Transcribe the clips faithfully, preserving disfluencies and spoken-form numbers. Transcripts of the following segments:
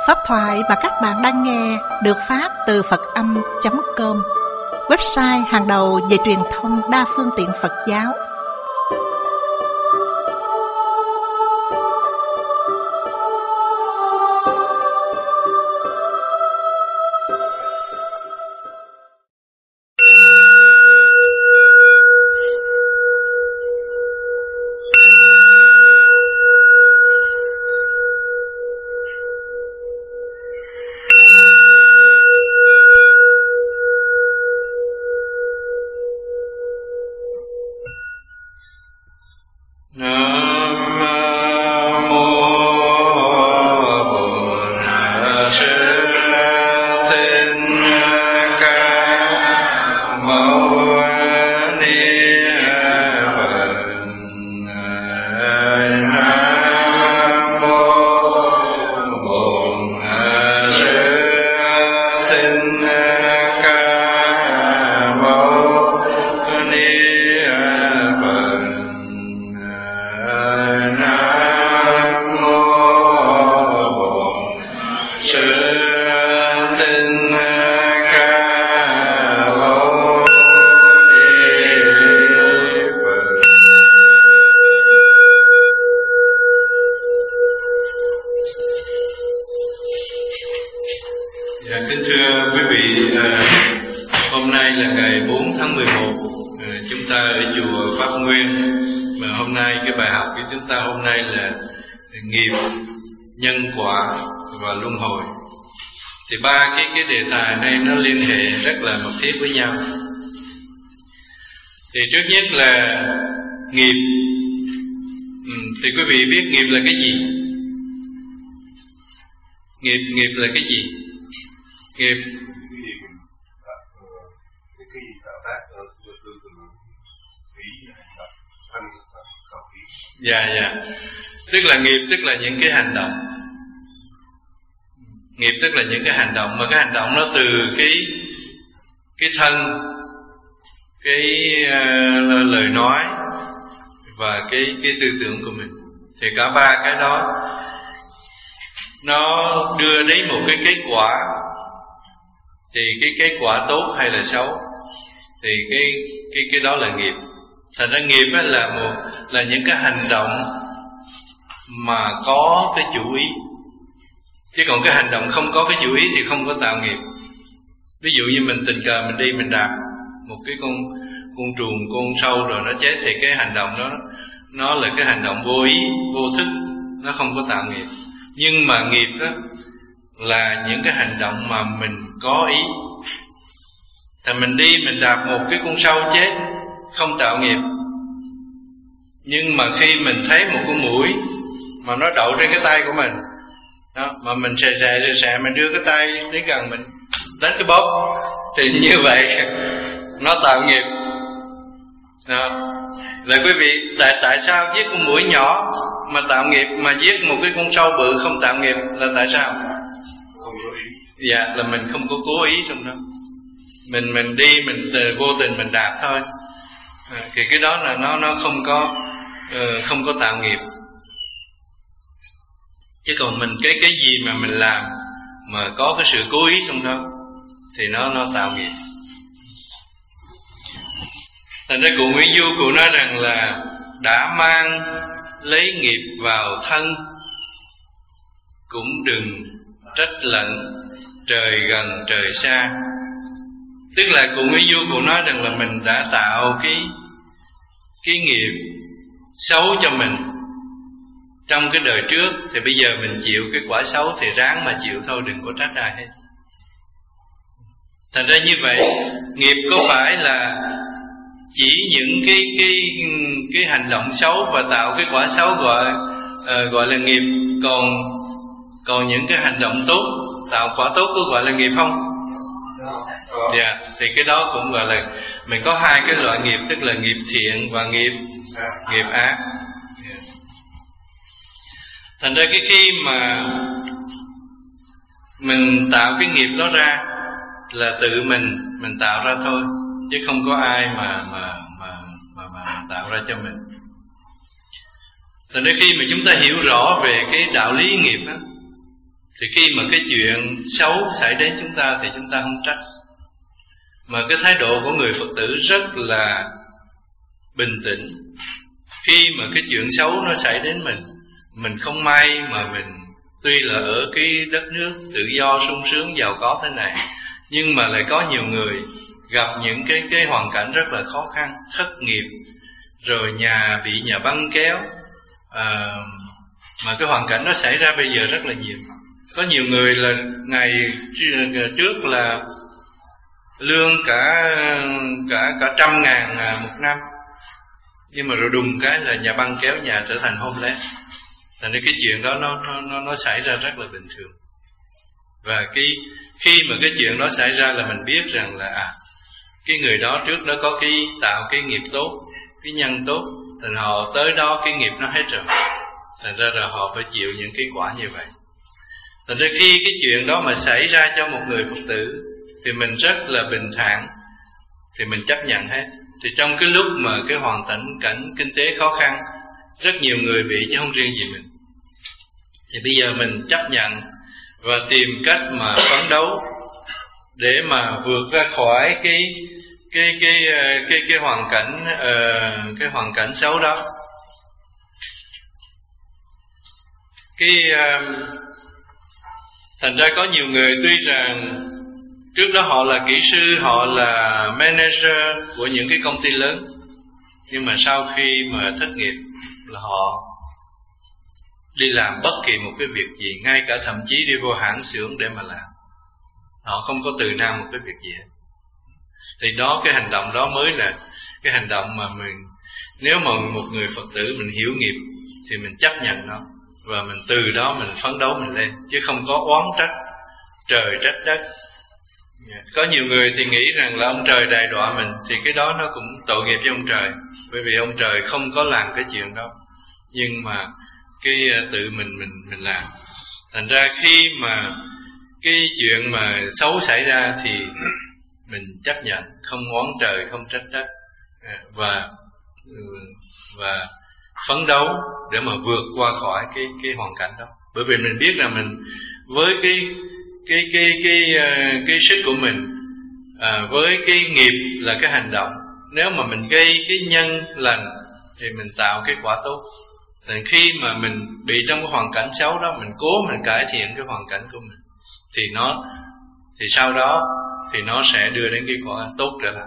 Pháp thoại mà các bạn đang nghe được phát từ Phật Âm chấm com, website hàng đầu về truyền thông đa phương tiện Phật giáo. Thì ba cái cái đề tài này nó liên hệ rất là mật thiết với nhau. Thì trước nhất là nghiệp. ừ, Thì quý vị biết nghiệp là cái gì? Nghiệp nghiệp là cái gì? Nghiệp cái gì tạo tác tư tưởng ý hành khẩu ý. Dạ dạ. Tức là nghiệp tức là những cái hành động. Nghiệp tức là những cái hành động, mà cái hành động nó từ cái cái thân, cái uh, lời nói và cái cái tư tưởng của mình. Thì cả ba cái đó nó đưa đến một cái kết quả. Thì cái kết quả tốt hay là xấu thì cái cái cái đó là nghiệp. Thành ra nghiệp là một là những cái hành động mà có cái chủ ý. Chứ còn cái hành động không có cái chủ ý thì không có tạo nghiệp. Ví dụ như mình tình cờ mình đi mình đạp một cái con con trùng, con sâu rồi nó chết, thì cái hành động đó nó là cái hành động vô ý, vô thức, nó không có tạo nghiệp. Nhưng mà nghiệp đó là những cái hành động mà mình có ý. Thì mình đi mình đạp một cái con sâu chết không tạo nghiệp. Nhưng mà khi mình thấy một con muỗi mà nó đậu trên cái tay của mình đó, mà mình xè xè xè xè mình đưa cái tay đến gần mình đánh cái bóp, thì như vậy nó tạo nghiệp đó. Là quý vị, tại tại sao giết con muỗi nhỏ mà tạo nghiệp, mà giết một cái con sâu bự không tạo nghiệp là tại sao? Không có ý. Dạ, là mình không có cố ý trong đó. Mình mình đi mình vô tình mình đạp thôi. À, thì cái đó là nó nó không có uh, không có tạo nghiệp. Chứ còn mình cái cái gì mà mình làm mà có cái sự cố ý trong đó thì nó nó tạo nghiệp. Thành ra cụ Nguyễn Du cụ nói rằng là đã mang lấy nghiệp vào thân, cũng đừng trách lẫn trời gần trời xa. Tức là cụ Nguyễn Du cụ nói rằng là mình đã tạo cái cái nghiệp xấu cho mình trong cái đời trước, thì bây giờ mình chịu cái quả xấu thì ráng mà chịu thôi, đừng có trách ai hết. Thành ra như vậy, nghiệp có phải là chỉ những cái cái cái hành động xấu và tạo cái quả xấu gọi uh, gọi là nghiệp, còn còn những cái hành động tốt tạo quả tốt có gọi là nghiệp không? Dạ, yeah, thì cái đó cũng gọi là mình có hai cái loại nghiệp, tức là nghiệp thiện và nghiệp nghiệp ác. Thành ra cái khi mà mình tạo cái nghiệp đó ra là tự mình mình tạo ra thôi, chứ không có ai mà mà mà mà, mà tạo ra cho mình. Thành ra khi mà chúng ta hiểu rõ về cái đạo lý nghiệp đó, Thì khi mà cái chuyện xấu xảy đến chúng ta thì chúng ta không trách. Mà cái thái độ của người Phật tử rất là bình tĩnh. Khi mà cái chuyện xấu nó xảy đến mình, mình không may mà mình tuy là ở cái đất nước tự do sung sướng giàu có thế này, nhưng mà lại có nhiều người gặp những cái cái hoàn cảnh rất là khó khăn, thất nghiệp, rồi nhà bị nhà băng kéo, à, mà cái hoàn cảnh nó xảy ra bây giờ rất là nhiều. Có nhiều người là ngày trước là lương cả cả cả trăm ngàn một năm, nhưng mà rồi đùng cái là nhà băng kéo nhà trở thành homeless. Thành ra cái chuyện đó nó nó nó xảy ra rất là bình thường. Và cái khi mà cái chuyện đó xảy ra là mình biết rằng là à, cái người đó trước đó có cái tạo cái nghiệp tốt, cái nhân tốt, thành họ tới đó cái nghiệp nó hết rồi. Thành ra là họ phải chịu những cái quả như vậy. Thành ra khi cái chuyện đó mà xảy ra cho một người Phật tử thì mình rất là bình thản, thì mình chấp nhận hết. Thì trong cái lúc mà cái hoàn cảnh cảnh kinh tế khó khăn, rất nhiều người bị chứ không riêng gì mình, thì bây giờ mình chấp nhận và tìm cách mà phấn đấu để mà vượt ra khỏi cái cái cái cái cái, cái hoàn cảnh uh, cái hoàn cảnh xấu đó. Cái uh, thành ra có nhiều người tuy rằng trước đó họ là kỹ sư, họ là manager của những cái công ty lớn, nhưng mà sau khi mà thất nghiệp là họ đi làm bất kỳ một cái việc gì, ngay cả thậm chí đi vô hãng xưởng để mà làm, họ không có từ nam một cái việc gì hết. Thì đó, cái hành động đó mới là cái hành động mà mình, nếu mà một người Phật tử mình hiểu nghiệp thì mình chấp nhận nó, và mình từ đó mình phấn đấu mình lên, chứ không có oán trách trời trách đất. Có nhiều người thì nghĩ rằng là ông trời đày đọa mình, thì cái đó nó cũng tội nghiệp cho ông trời, bởi vì ông trời không có làm cái chuyện đó, nhưng mà cái tự mình mình mình làm. Thành ra khi mà cái chuyện mà xấu xảy ra thì mình chấp nhận, không oán trời, không trách đất, và và phấn đấu để mà vượt qua khỏi cái cái hoàn cảnh đó. Bởi vì mình biết là mình với cái cái cái cái cái, cái sức của mình, à, với cái nghiệp là cái hành động, nếu mà mình gây cái nhân lành thì mình tạo cái quả tốt. Thì khi mà mình bị trong cái hoàn cảnh xấu đó, mình cố mình cải thiện cái hoàn cảnh của mình, thì nó thì sau đó thì nó sẽ đưa đến cái quả tốt trở lại.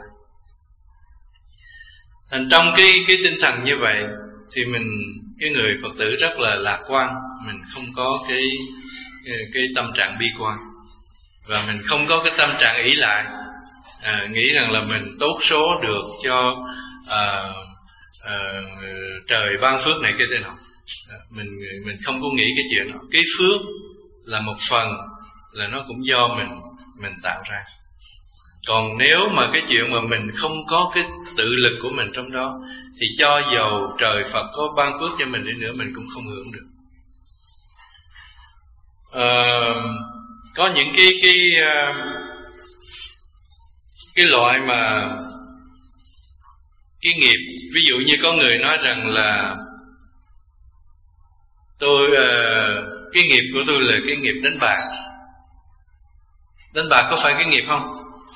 Thành trong cái cái tinh thần như vậy thì mình, cái người Phật tử rất là lạc quan, mình không có cái cái tâm trạng bi quan, và mình không có cái tâm trạng ỷ lại, à, nghĩ rằng là mình tốt số được cho à, à, trời ban phước này cái thế nào. À, mình mình không có nghĩ cái chuyện đó. Cái phước là một phần là nó cũng do mình mình tạo ra. Còn nếu mà cái chuyện mà mình không có cái tự lực của mình trong đó, thì cho dầu trời Phật có ban phước cho mình đi nữa, mình cũng không hưởng được. À, có những cái cái cái loại mà cái nghiệp, ví dụ như có người nói rằng là tôi uh, cái nghiệp của tôi là cái nghiệp đánh bạc. Đánh bạc có phải cái nghiệp không?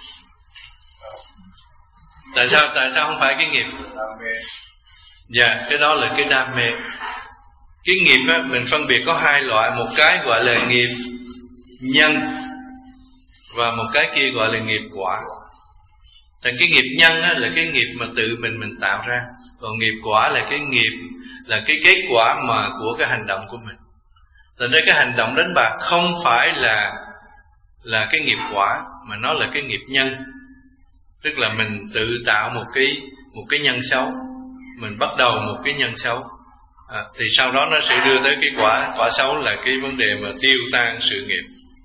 Tại sao tại sao không phải cái nghiệp? Dạ, cái đó là cái đam mê. Cái nghiệp á, mình phân biệt có hai loại, một cái gọi là nghiệp nhân và một cái kia gọi là nghiệp quả. Thành cái nghiệp nhân á, là cái nghiệp mà tự mình mình tạo ra, còn nghiệp quả là cái nghiệp, là cái kết quả mà của cái hành động của mình. Thành ra cái hành động đánh bạc không phải là là cái nghiệp quả, mà nó là cái nghiệp nhân. Tức là mình tự tạo một cái một cái nhân xấu, mình bắt đầu một cái nhân xấu, à, thì sau đó nó sẽ đưa tới cái quả quả xấu là cái vấn đề mà tiêu tan sự nghiệp.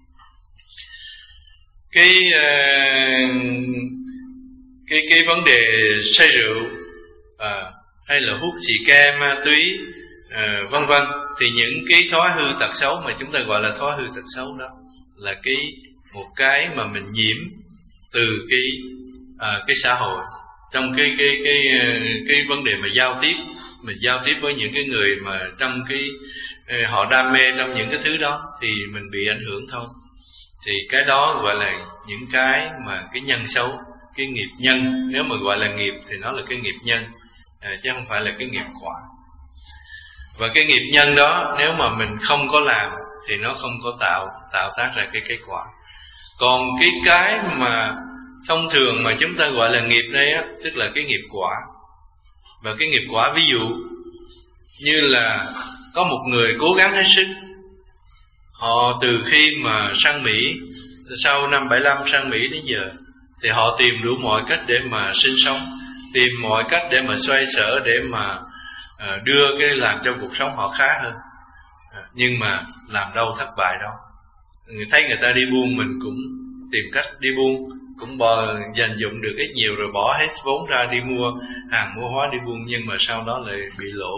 Cái uh, cái cái vấn đề say rượu, à, hay là hút xì ke, ma túy, à, vân vân, thì những cái thói hư tật xấu mà chúng ta gọi là thói hư tật xấu đó là cái một cái mà mình nhiễm từ cái à, cái xã hội, trong cái cái cái cái vấn đề mà giao tiếp, mình giao tiếp với những cái người mà trong cái họ đam mê trong những cái thứ đó thì mình bị ảnh hưởng thôi. Thì cái đó gọi là những cái mà cái nhân xấu, cái nghiệp nhân. Nếu mà gọi là nghiệp thì nó là cái nghiệp nhân, à, chứ không phải là cái nghiệp quả. Và cái nghiệp nhân đó nếu mà mình không có làm thì nó không có tạo tạo tác ra cái kết quả. Còn cái cái mà thông thường mà chúng ta gọi là nghiệp đây á, tức là cái nghiệp quả. Và cái nghiệp quả ví dụ như là có một người cố gắng hết sức, họ từ khi mà sang Mỹ, sau năm bảy lăm sang Mỹ đến giờ, thì họ tìm đủ mọi cách để mà sinh sống, tìm mọi cách để mà xoay sở, để mà uh, đưa cái làm cho cuộc sống họ khá hơn. uh, Nhưng mà làm đâu thất bại đâu. Người thấy người ta đi buôn, mình cũng tìm cách đi buôn, cũng bò, dành dụng được ít nhiều rồi bỏ hết vốn ra đi mua hàng mua hóa đi buôn, nhưng mà sau đó lại bị lỗ.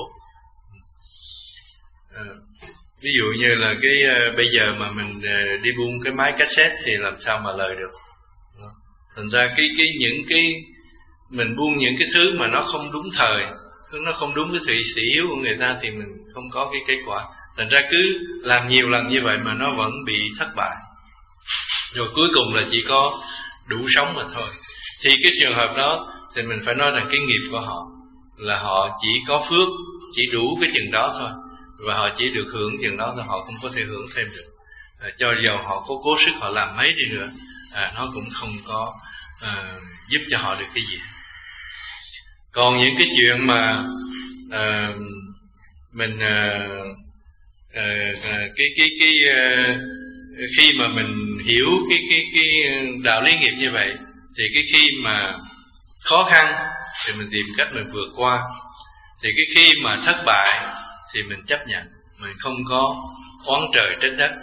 uh, Ví dụ như là cái uh, bây giờ mà mình uh, đi buôn cái máy cassette thì làm sao mà lời được. Thành ra cái cái những cái mình buôn những cái thứ mà nó không đúng thời, nó không đúng cái thị sĩ hiếu của người ta thì mình không có cái kết quả. Thành ra cứ làm nhiều lần như vậy mà nó vẫn bị thất bại, rồi cuối cùng là chỉ có đủ sống mà thôi. Thì cái trường hợp đó thì mình phải nói rằng cái nghiệp của họ là họ chỉ có phước, chỉ đủ cái chừng đó thôi, và họ chỉ được hưởng chừng đó thôi, họ không có thể hưởng thêm được. à, Cho dù họ có cố sức họ làm mấy đi nữa, à, nó cũng không có à, giúp cho họ được cái gì. Còn những cái chuyện mà à, mình à, à, cái cái cái à, khi mà mình hiểu cái cái cái đạo lý nghiệp như vậy, thì cái khi mà khó khăn thì mình tìm cách mình vượt qua, thì cái khi mà thất bại thì mình chấp nhận, mình không có oán trời trách đất.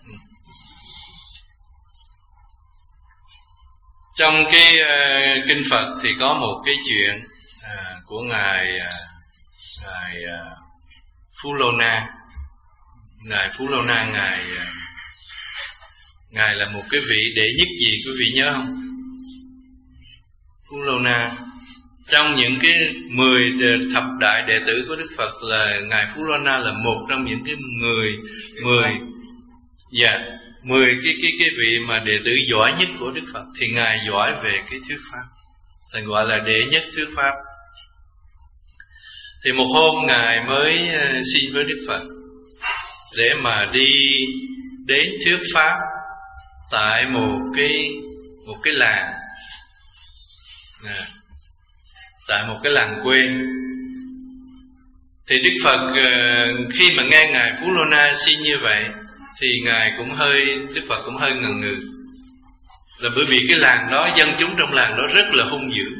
Trong cái uh, kinh Phật thì có một cái chuyện uh, của ngài uh, ngài uh, Phú Lô Na. Ngài Phú Lô Na ngài uh, ngài là một cái vị đệ nhất gì quý vị nhớ không? Phú Lô Na trong những cái mười thập đại đệ tử của Đức Phật là ngài Phú Lô Na là một trong những cái người mười dạ yeah, mười cái cái cái vị mà đệ tử giỏi nhất của Đức Phật, thì ngài giỏi về cái thuyết pháp, thành gọi là đệ nhất thuyết pháp. Thì một hôm ngài mới xin với Đức Phật để mà đi đến thuyết pháp tại một cái một cái làng, à, tại một cái làng quê. Thì Đức Phật khi mà nghe ngài Phú Lô Na xin như vậy thì ngài cũng hơi Đức Phật cũng hơi ngần ngừ, là bởi vì cái làng đó, dân chúng trong làng đó rất là hung dữ.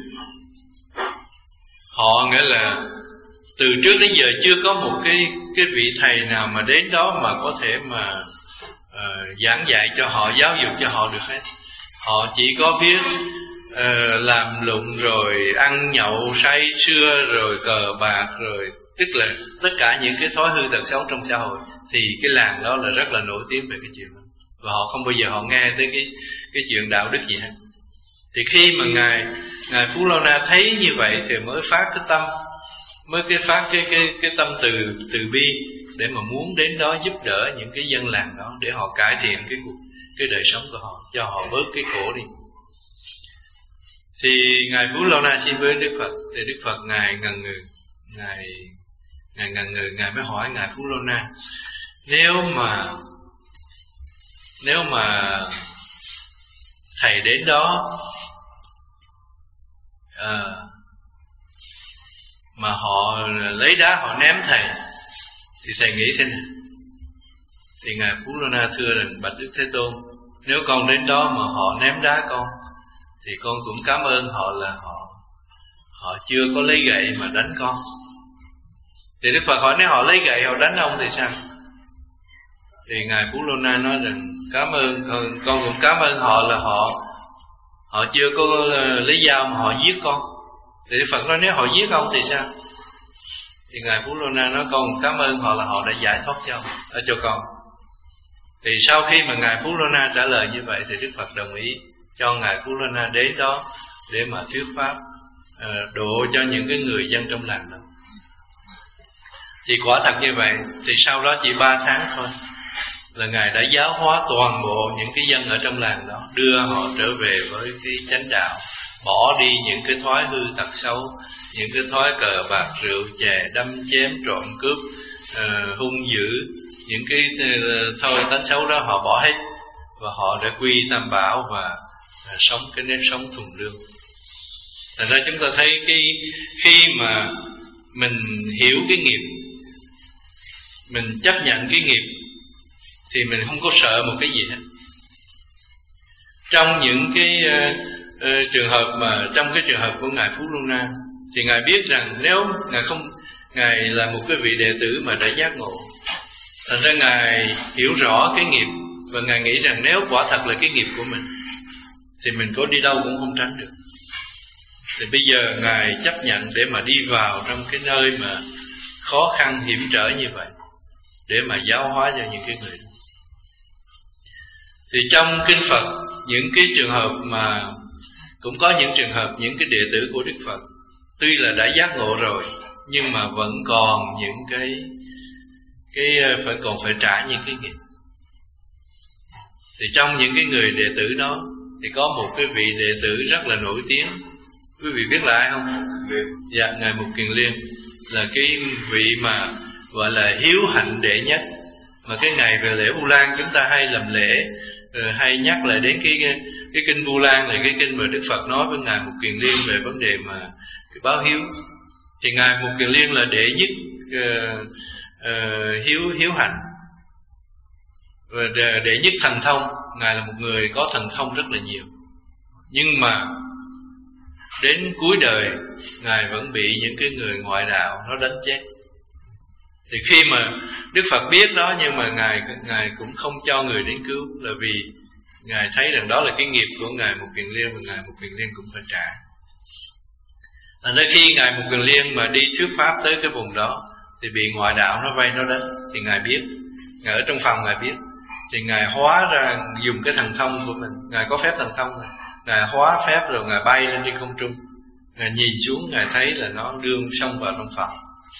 Họ nghĩa là từ trước đến giờ chưa có một cái cái vị thầy nào mà đến đó mà có thể mà uh, giảng dạy cho họ, giáo dục cho họ được hết. Họ chỉ có biết uh, làm lụng rồi ăn nhậu say sưa rồi cờ bạc, rồi tức là tất cả những cái thói hư tật xấu trong xã hội. Thì cái làng đó là rất là nổi tiếng về cái chuyện đó, và họ không bao giờ họ nghe tới cái cái chuyện đạo đức gì hết. Thì khi mà ngài ngài Phú Lô Na thấy như vậy thì mới phát cái tâm, mới cái phát cái cái cái tâm từ từ bi để mà muốn đến đó giúp đỡ những cái dân làng đó để họ cải thiện cái cuộc cái đời sống của họ, cho họ bớt cái khổ đi. Thì ngài Phú Lô Na xin với Đức Phật, thì Đức Phật ngài ngần ngừ, ngài ngài ngần ngừ, ngài mới hỏi ngài Phú Lô Na, nếu mà nếu mà thầy đến đó à, mà họ lấy đá họ ném thầy thì thầy nghĩ thế nào? Thì ngài Phú Lô Na thưa rằng, bạch Đức Thế Tôn, nếu con đến đó mà họ ném đá con thì con cũng cảm ơn họ là họ họ chưa có lấy gậy mà đánh con. Thì Đức Phật hỏi, nếu họ lấy gậy họ đánh ông thì sao? Thì ngài Phú Lô Na nói rằng, cảm ơn con, con cũng cảm ơn họ là họ họ chưa có lấy dao mà họ giết con. Thì Đức Phật nói, nếu họ giết ông thì sao? Thì ngài Phú Lô Na nói, con cảm ơn họ là họ đã giải thoát cho ở cho con. Thì sau khi mà ngài Phú Lô Na trả lời như vậy thì Đức Phật đồng ý cho ngài Phú Lô Na đến đó để mà thuyết pháp, uh, độ cho những cái người dân trong làng đó. Thì quả thật như vậy. Thì sau đó chỉ ba tháng thôi là Ngài đã giáo hóa toàn bộ những cái dân ở trong làng đó, đưa họ trở về với cái chánh đạo, bỏ đi những cái thói hư tật xấu, những cái thói cờ bạc rượu chè, đâm chém trộm cướp, uh, hung dữ, những cái uh, thôi tánh xấu đó họ bỏ hết, và họ đã quy tam bảo và uh, sống cái nếp sống thuần lương. Thành ra chúng ta thấy cái khi mà mình hiểu cái nghiệp, mình chấp nhận cái nghiệp, thì mình không có sợ một cái gì hết. Trong những cái uh, uh, trường hợp mà trong cái trường hợp của Ngài Phú Luân Na, thì Ngài biết rằng nếu Ngài không Ngài là một cái vị đệ tử mà đã giác ngộ, thành ra Ngài hiểu rõ cái nghiệp, và Ngài nghĩ rằng nếu quả thật là cái nghiệp của mình thì mình có đi đâu cũng không tránh được. Thì bây giờ Ngài chấp nhận để mà đi vào trong cái nơi mà khó khăn hiểm trở như vậy, để mà giáo hóa cho những cái người đó. Thì trong kinh Phật, những cái trường hợp mà cũng có những trường hợp những cái đệ tử của Đức Phật tuy là đã giác ngộ rồi, nhưng mà vẫn còn những cái cái phải còn phải trả những cái nghiệp. Thì trong những cái người đệ tử đó thì có một cái vị đệ tử rất là nổi tiếng. Quý vị biết là ai không? Dạ, Ngài Mục Kiền Liên là cái vị mà gọi là hiếu hạnh đệ nhất. Mà cái ngày về lễ Vu Lan chúng ta hay làm lễ, hay nhắc lại đến cái cái kinh Vu Lan, là cái kinh mà Đức Phật nói với Ngài Mục Kiền Liên về vấn đề mà cái báo hiếu. Thì Ngài Mục Kiền Liên là đệ nhất uh, uh, hiếu hiếu hạnh, và đệ, đệ nhất thần thông. Ngài là một người có thần thông rất là nhiều, nhưng mà đến cuối đời Ngài vẫn bị những cái người ngoại đạo nó đánh chết. Thì khi mà Đức Phật biết đó, nhưng mà Ngài Ngài cũng không cho người đến cứu, là vì Ngài thấy rằng đó là cái nghiệp của Ngài Mục Kiền Liên, và Ngài Mục Kiền Liên cũng phải trả. Thành ra khi Ngài Mục Kiền Liên mà đi thuyết pháp tới cái vùng đó thì bị ngoại đạo nó vây nó đánh. Thì Ngài biết, Ngài ở trong phòng Ngài biết, thì Ngài hóa ra dùng cái thần thông của mình. Ngài có phép thần thông này. Ngài hóa phép rồi Ngài bay lên trên không trung. Ngài nhìn xuống, Ngài thấy là nó đương xông vào trong phòng,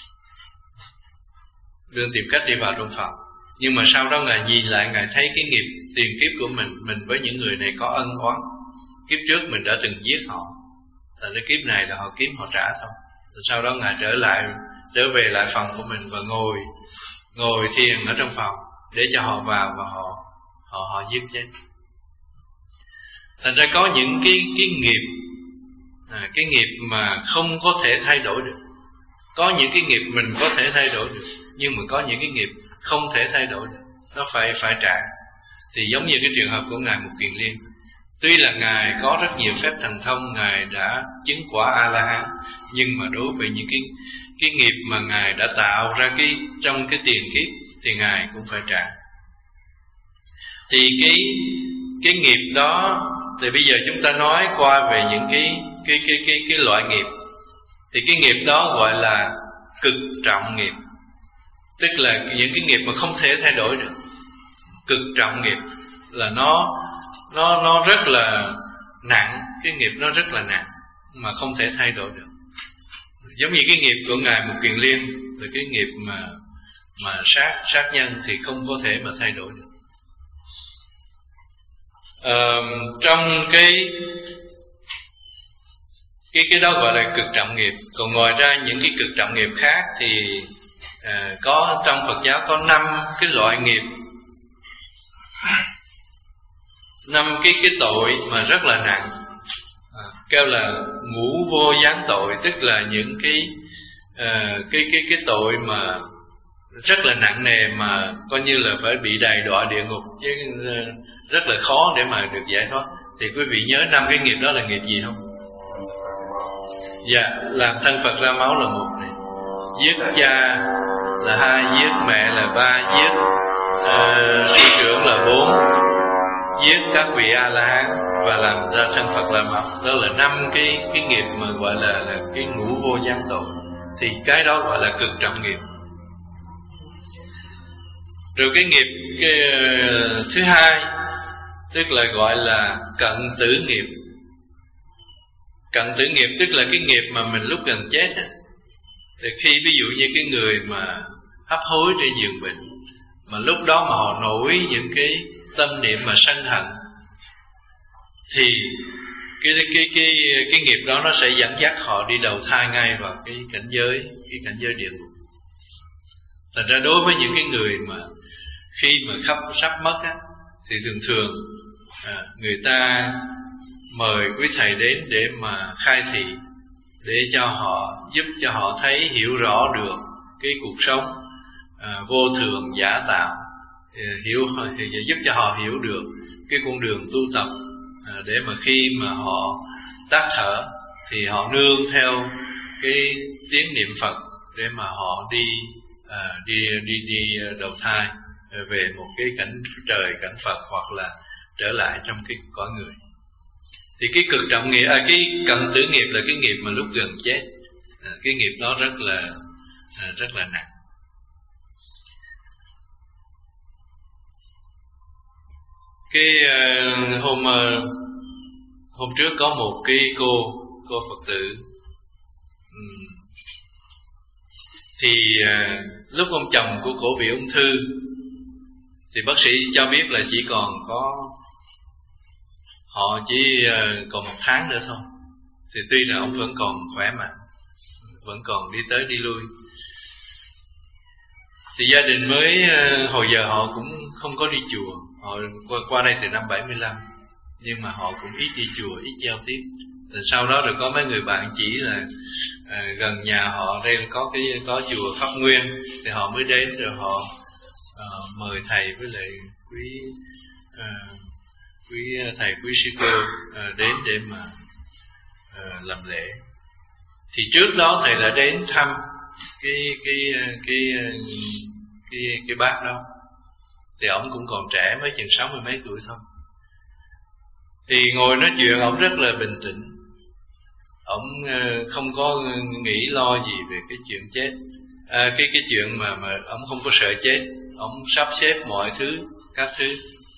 đương tìm cách đi vào trong phòng. Nhưng mà sau đó Ngài nhìn lại, Ngài thấy cái nghiệp tiền kiếp của mình, mình với những người này có ân oán. Kiếp trước mình đã từng giết họ, thành ra kiếp này là họ kiếm họ trả thôi. Rồi sau đó Ngài trở lại, trở về lại phòng của mình và ngồi ngồi thiền ở trong phòng để cho họ vào và họ họ họ giết chết. Thành ra có những cái cái nghiệp, à, cái nghiệp mà không có thể thay đổi được. Có những cái nghiệp mình có thể thay đổi được, nhưng mà có những cái nghiệp không thể thay đổi được, nó phải phải trả. Thì giống như cái trường hợp của Ngài Mục Kiền Liên, tuy là Ngài có rất nhiều phép thần thông, Ngài đã chứng quả A-la-hán, nhưng mà đối với những cái cái nghiệp mà Ngài đã tạo ra cái trong cái tiền kiếp thì Ngài cũng phải trả. Thì cái cái nghiệp đó, thì bây giờ chúng ta nói qua về những cái cái cái cái cái loại nghiệp. Thì cái nghiệp đó gọi là cực trọng nghiệp, tức là những cái nghiệp mà không thể thay đổi được. Cực trọng nghiệp là nó nó nó rất là nặng, cái nghiệp nó rất là nặng mà không thể thay đổi được. Giống như cái nghiệp của Ngài Mục Kiền Liên là cái nghiệp mà mà sát sát nhân thì không có thể mà thay đổi được. À, trong cái cái cái đó gọi là cực trọng nghiệp. Còn ngoài ra những cái cực trọng nghiệp khác thì à, có trong Phật giáo có năm cái loại nghiệp, năm cái cái tội mà rất là nặng, à, kêu là ngũ vô gián tội, tức là những cái à, cái cái cái tội mà rất là nặng nề, mà coi như là phải bị đày đọa địa ngục, chứ rất là khó để mà được giải thoát. Thì quý vị nhớ năm cái nghiệp đó là nghiệp gì không? Dạ, làm thân Phật ra máu là một này, giết cha là hai, giết mẹ là ba, giết uh, sư trưởng là bốn, giết các vị A-la-hán và làm ra thân Phật ra máu. Đó là năm cái cái nghiệp mà gọi là là cái ngũ vô gián tội. Thì cái đó gọi là cực trọng nghiệp. Rồi cái nghiệp cái, uh, thứ hai, tức là gọi là cận tử nghiệp. Cận tử nghiệp tức là cái nghiệp mà mình lúc gần chết á, thì khi ví dụ như cái người mà hấp hối trên giường bệnh, mà lúc đó mà họ nổi những cái tâm niệm mà sân hận, thì cái cái cái cái nghiệp đó nó sẽ dẫn dắt họ đi đầu thai ngay vào cái cảnh giới cái cảnh giới địa ngục. Thành ra đối với những cái người mà khi mà khắp sắp mất á, thì thường thường à, người ta mời quý thầy đến để mà khai thị, để cho họ giúp cho họ thấy hiểu rõ được cái cuộc sống à, vô thường giả tạo, hiểu giúp cho họ hiểu được cái con đường tu tập, à, để mà khi mà họ tắt thở thì họ nương theo cái tiếng niệm Phật để mà họ đi à, đi đi đi đầu thai về một cái cảnh trời cảnh Phật, hoặc là trở lại trong cái cõi người. Thì cái cực trọng nghiệp, à, cái cận tử nghiệp là cái nghiệp mà lúc gần chết, à, cái nghiệp đó rất là à, rất là nặng. Cái uh, hôm uh, hôm trước có một cái cô cô Phật tử, um, thì uh, lúc ông chồng của cổ bị ung thư, thì bác sĩ cho biết là chỉ còn có họ chỉ uh, còn một tháng nữa thôi. Thì tuy rằng ông vẫn còn khỏe mạnh, vẫn còn đi tới đi lui, thì gia đình mới uh, hồi giờ họ cũng không có đi chùa. Họ qua, qua đây từ năm bảy mươi lăm, nhưng mà họ cũng ít đi chùa, ít giao tiếp. Rồi sau đó rồi có mấy người bạn chỉ là à, gần nhà họ đây có cái có chùa Pháp Nguyên, thì họ mới đến, rồi họ à, mời thầy với lại quý à, quý thầy quý sư cô à, đến để mà à, làm lễ. Thì trước đó thầy đã đến thăm cái cái cái cái cái, cái bác đó. Thì ông cũng còn trẻ, mới chừng sáu mươi mấy tuổi thôi. Thì ngồi nói chuyện, ông rất là bình tĩnh. Ông không có nghĩ lo gì về cái chuyện chết, à, cái cái chuyện mà mà ông không có sợ chết. Ông sắp xếp mọi thứ, các thứ,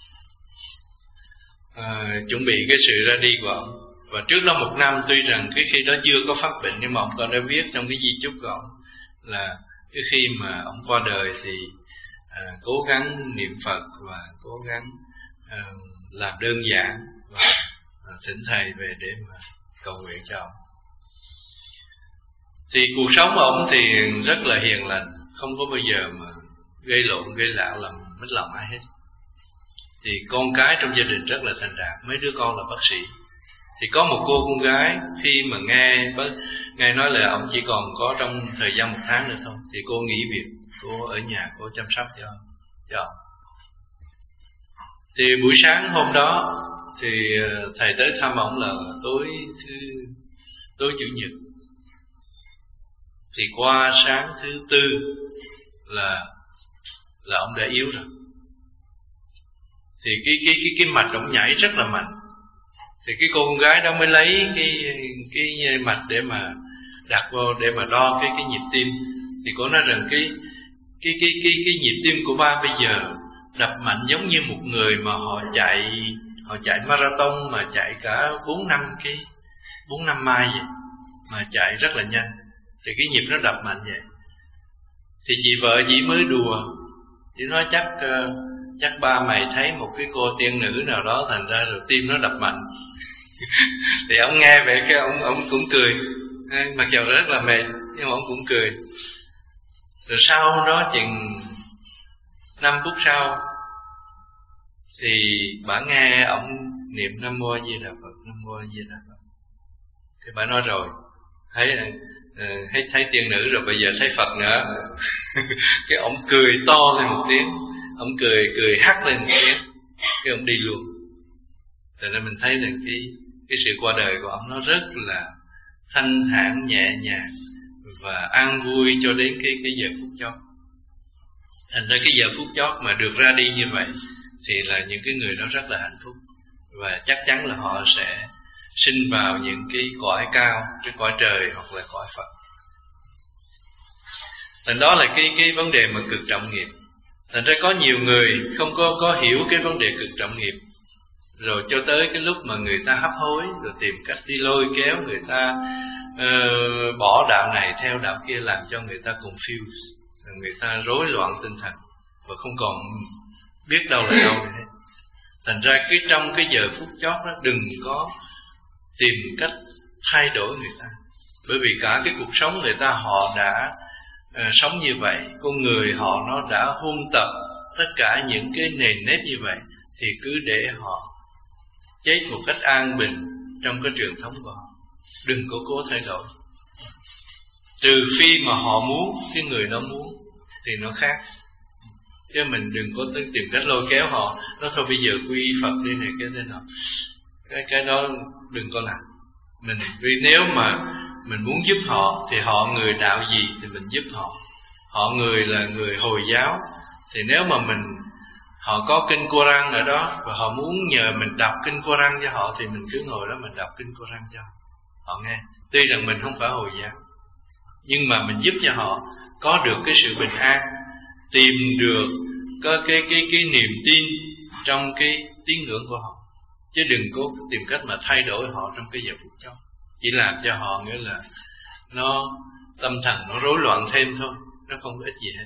à, chuẩn bị cái sự ra đi của ông. Và trước đó một năm, tuy rằng cái khi đó chưa có phát bệnh, nhưng mà ông còn đã viết trong cái di chúc của ông là cái khi mà ông qua đời thì À, cố gắng niệm Phật và cố gắng à, làm đơn giản và à, thỉnh thầy về để mà cầu nguyện cho ông. Thì cuộc sống của ông thì rất là hiền lành, không có bao giờ mà gây lộn gây lạo làm mất lòng ai hết. Thì con cái trong gia đình rất là thành đạt, mấy đứa con là bác sĩ. Thì có một cô con gái khi mà nghe bác nghe nói là ông chỉ còn có trong thời gian một tháng nữa thôi, thì cô nghỉ việc, cô ở nhà cô chăm sóc cho cho ông. Thì buổi sáng hôm đó thì thầy tới thăm ông là tối thứ tối chủ nhật. Thì qua sáng thứ tư là là ông đã yếu rồi. Thì cái cái cái cái mạch ông nhảy rất là mạnh. Thì cái cô con gái đó mới lấy cái cái mạch để mà đặt vào để mà đo cái cái nhịp tim. Thì cô nói rằng cái cái cái cái cái nhịp tim của ba bây giờ đập mạnh giống như một người mà họ chạy họ chạy marathon mà chạy cả bốn năm cái bốn năm mai vậy, mà chạy rất là nhanh. Thì cái nhịp nó đập mạnh vậy. Thì chị vợ chỉ mới đùa, chị nói chắc uh, chắc ba mày thấy một cái cô tiên nữ nào đó thành ra rồi tim nó đập mạnh. Thì ông nghe vậy cái ông ông cũng cười, mặc dù rất là mệt nhưng mà ông cũng cười. Rồi sau đó chừng năm phút sau thì bà nghe ông niệm Nam Mô A Di Đà Phật, Nam Mô A Di Đà Phật. Thì bà nói rồi, thấy thấy thấy tiên nữ rồi, bây giờ thấy Phật nữa. Cái ông cười to lên một tiếng, ông cười cười hắt lên một tiếng, cái ông đi luôn. Cho nên mình thấy là cái cái sự qua đời của ông nó rất là thanh thản, nhẹ nhàng và an vui cho đến cái cái giờ phút chót. Thành ra cái giờ phút chót mà được ra đi như vậy thì là những cái người đó rất là hạnh phúc, và chắc chắn là họ sẽ sinh vào những cái cõi cao, cái cõi trời hoặc là cõi Phật. Thành đó là cái cái vấn đề mà cực trọng nghiệp. Thành ra có nhiều người không có có hiểu cái vấn đề cực trọng nghiệp, rồi cho tới cái lúc mà người ta hấp hối, rồi tìm cách đi lôi kéo người ta uh, bỏ đạo này theo đạo kia, làm cho người ta confused, người ta rối loạn tinh thần và không còn biết đâu là đâu nữa. Thành ra cái trong cái giờ phút chót đó, đừng có tìm cách thay đổi người ta. Bởi vì cả cái cuộc sống người ta họ đã uh, sống như vậy, con người họ nó đã huân tập tất cả những cái nền nếp như vậy, thì cứ để họ chết một cách an bình trong cái truyền thống của họ. Đừng có cố thay đổi. Trừ phi mà họ muốn, cái người đó muốn thì nó khác. Chứ mình đừng có tìm cách lôi kéo họ. Nói thôi bây giờ quy Phật đi này cái thế nào. Cái, cái đó đừng có làm. Mình, vì nếu mà mình muốn giúp họ, thì họ người đạo gì thì mình giúp họ. Họ người là người Hồi giáo, thì nếu mà mình họ có kinh Quran ở đó và họ muốn nhờ mình đọc kinh Quran cho họ, thì mình cứ ngồi đó mình đọc kinh Quran cho họ nghe. Tuy rằng mình không phải Hồi giáo, nhưng mà mình giúp cho họ có được cái sự bình an, tìm được có cái cái cái niềm tin trong cái tín ngưỡng của họ. Chứ đừng có tìm cách mà thay đổi họ trong cái giờ phút chót, chỉ làm cho họ nghĩa là nó tâm thần nó rối loạn thêm thôi, nó không có ích gì hết.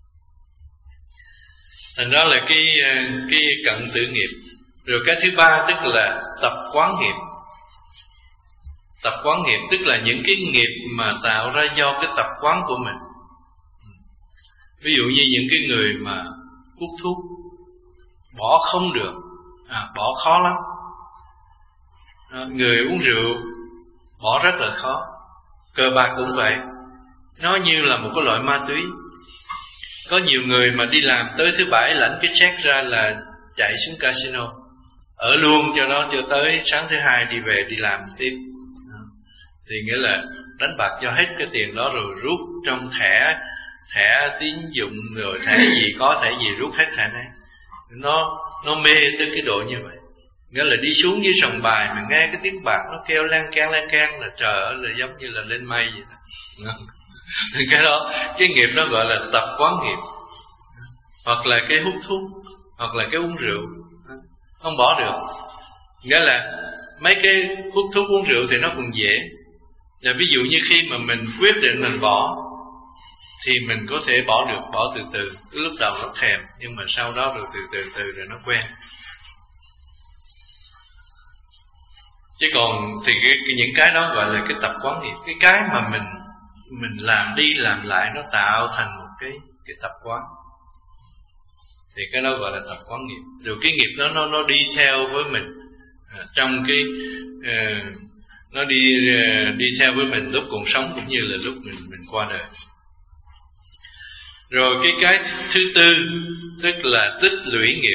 Thành ra là cái cái cận tử nghiệp. Rồi cái thứ ba tức là tập quán nghiệp. Tập quán nghiệp tức là những cái nghiệp mà tạo ra do cái tập quán của mình. Ví dụ như những cái người mà hút thuốc, bỏ không được, à, bỏ khó lắm. À, người uống rượu, bỏ rất là khó. Cờ bạc cũng vậy, nó như là một cái loại ma túy. Có nhiều người mà đi làm tới thứ bảy lãnh cái check ra là chạy xuống casino, ở luôn cho đó cho tới sáng thứ hai đi về đi làm tiếp. Thì nghĩa là đánh bạc cho hết cái tiền đó rồi rút trong thẻ thẻ tín dụng, rồi thẻ gì có thẻ gì rút hết thẻ này. Nó nó mê tới cái độ như vậy. Nghĩa là đi xuống dưới sòng bài mà nghe cái tiếng bạc nó kêu lan can lan can là trời ơi, là giống như là lên mây vậy đó. Cái đó, cái nghiệp đó gọi là tập quán nghiệp. Hoặc là cái hút thuốc, hoặc là cái uống rượu, không bỏ được. Nghĩa là mấy cái hút thuốc uống rượu thì nó còn dễ. Là ví dụ như khi mà mình quyết định mình bỏ, thì mình có thể bỏ được, bỏ từ từ. Cái lúc đầu nó thèm, nhưng mà sau đó rồi từ từ từ rồi nó quen. Chứ còn thì cái, cái, những cái đó gọi là cái tập quán nghiệp. Cái cái mà mình mình làm đi làm lại nó tạo thành một cái cái tập quán, thì cái đó gọi là tập quán nghiệp. Rồi cái nghiệp đó nó nó đi theo với mình à, trong cái uh, nó đi uh, đi theo với mình lúc còn sống cũng như là lúc mình mình qua đời. Rồi cái cái thứ tư tức là tích lũy nghiệp.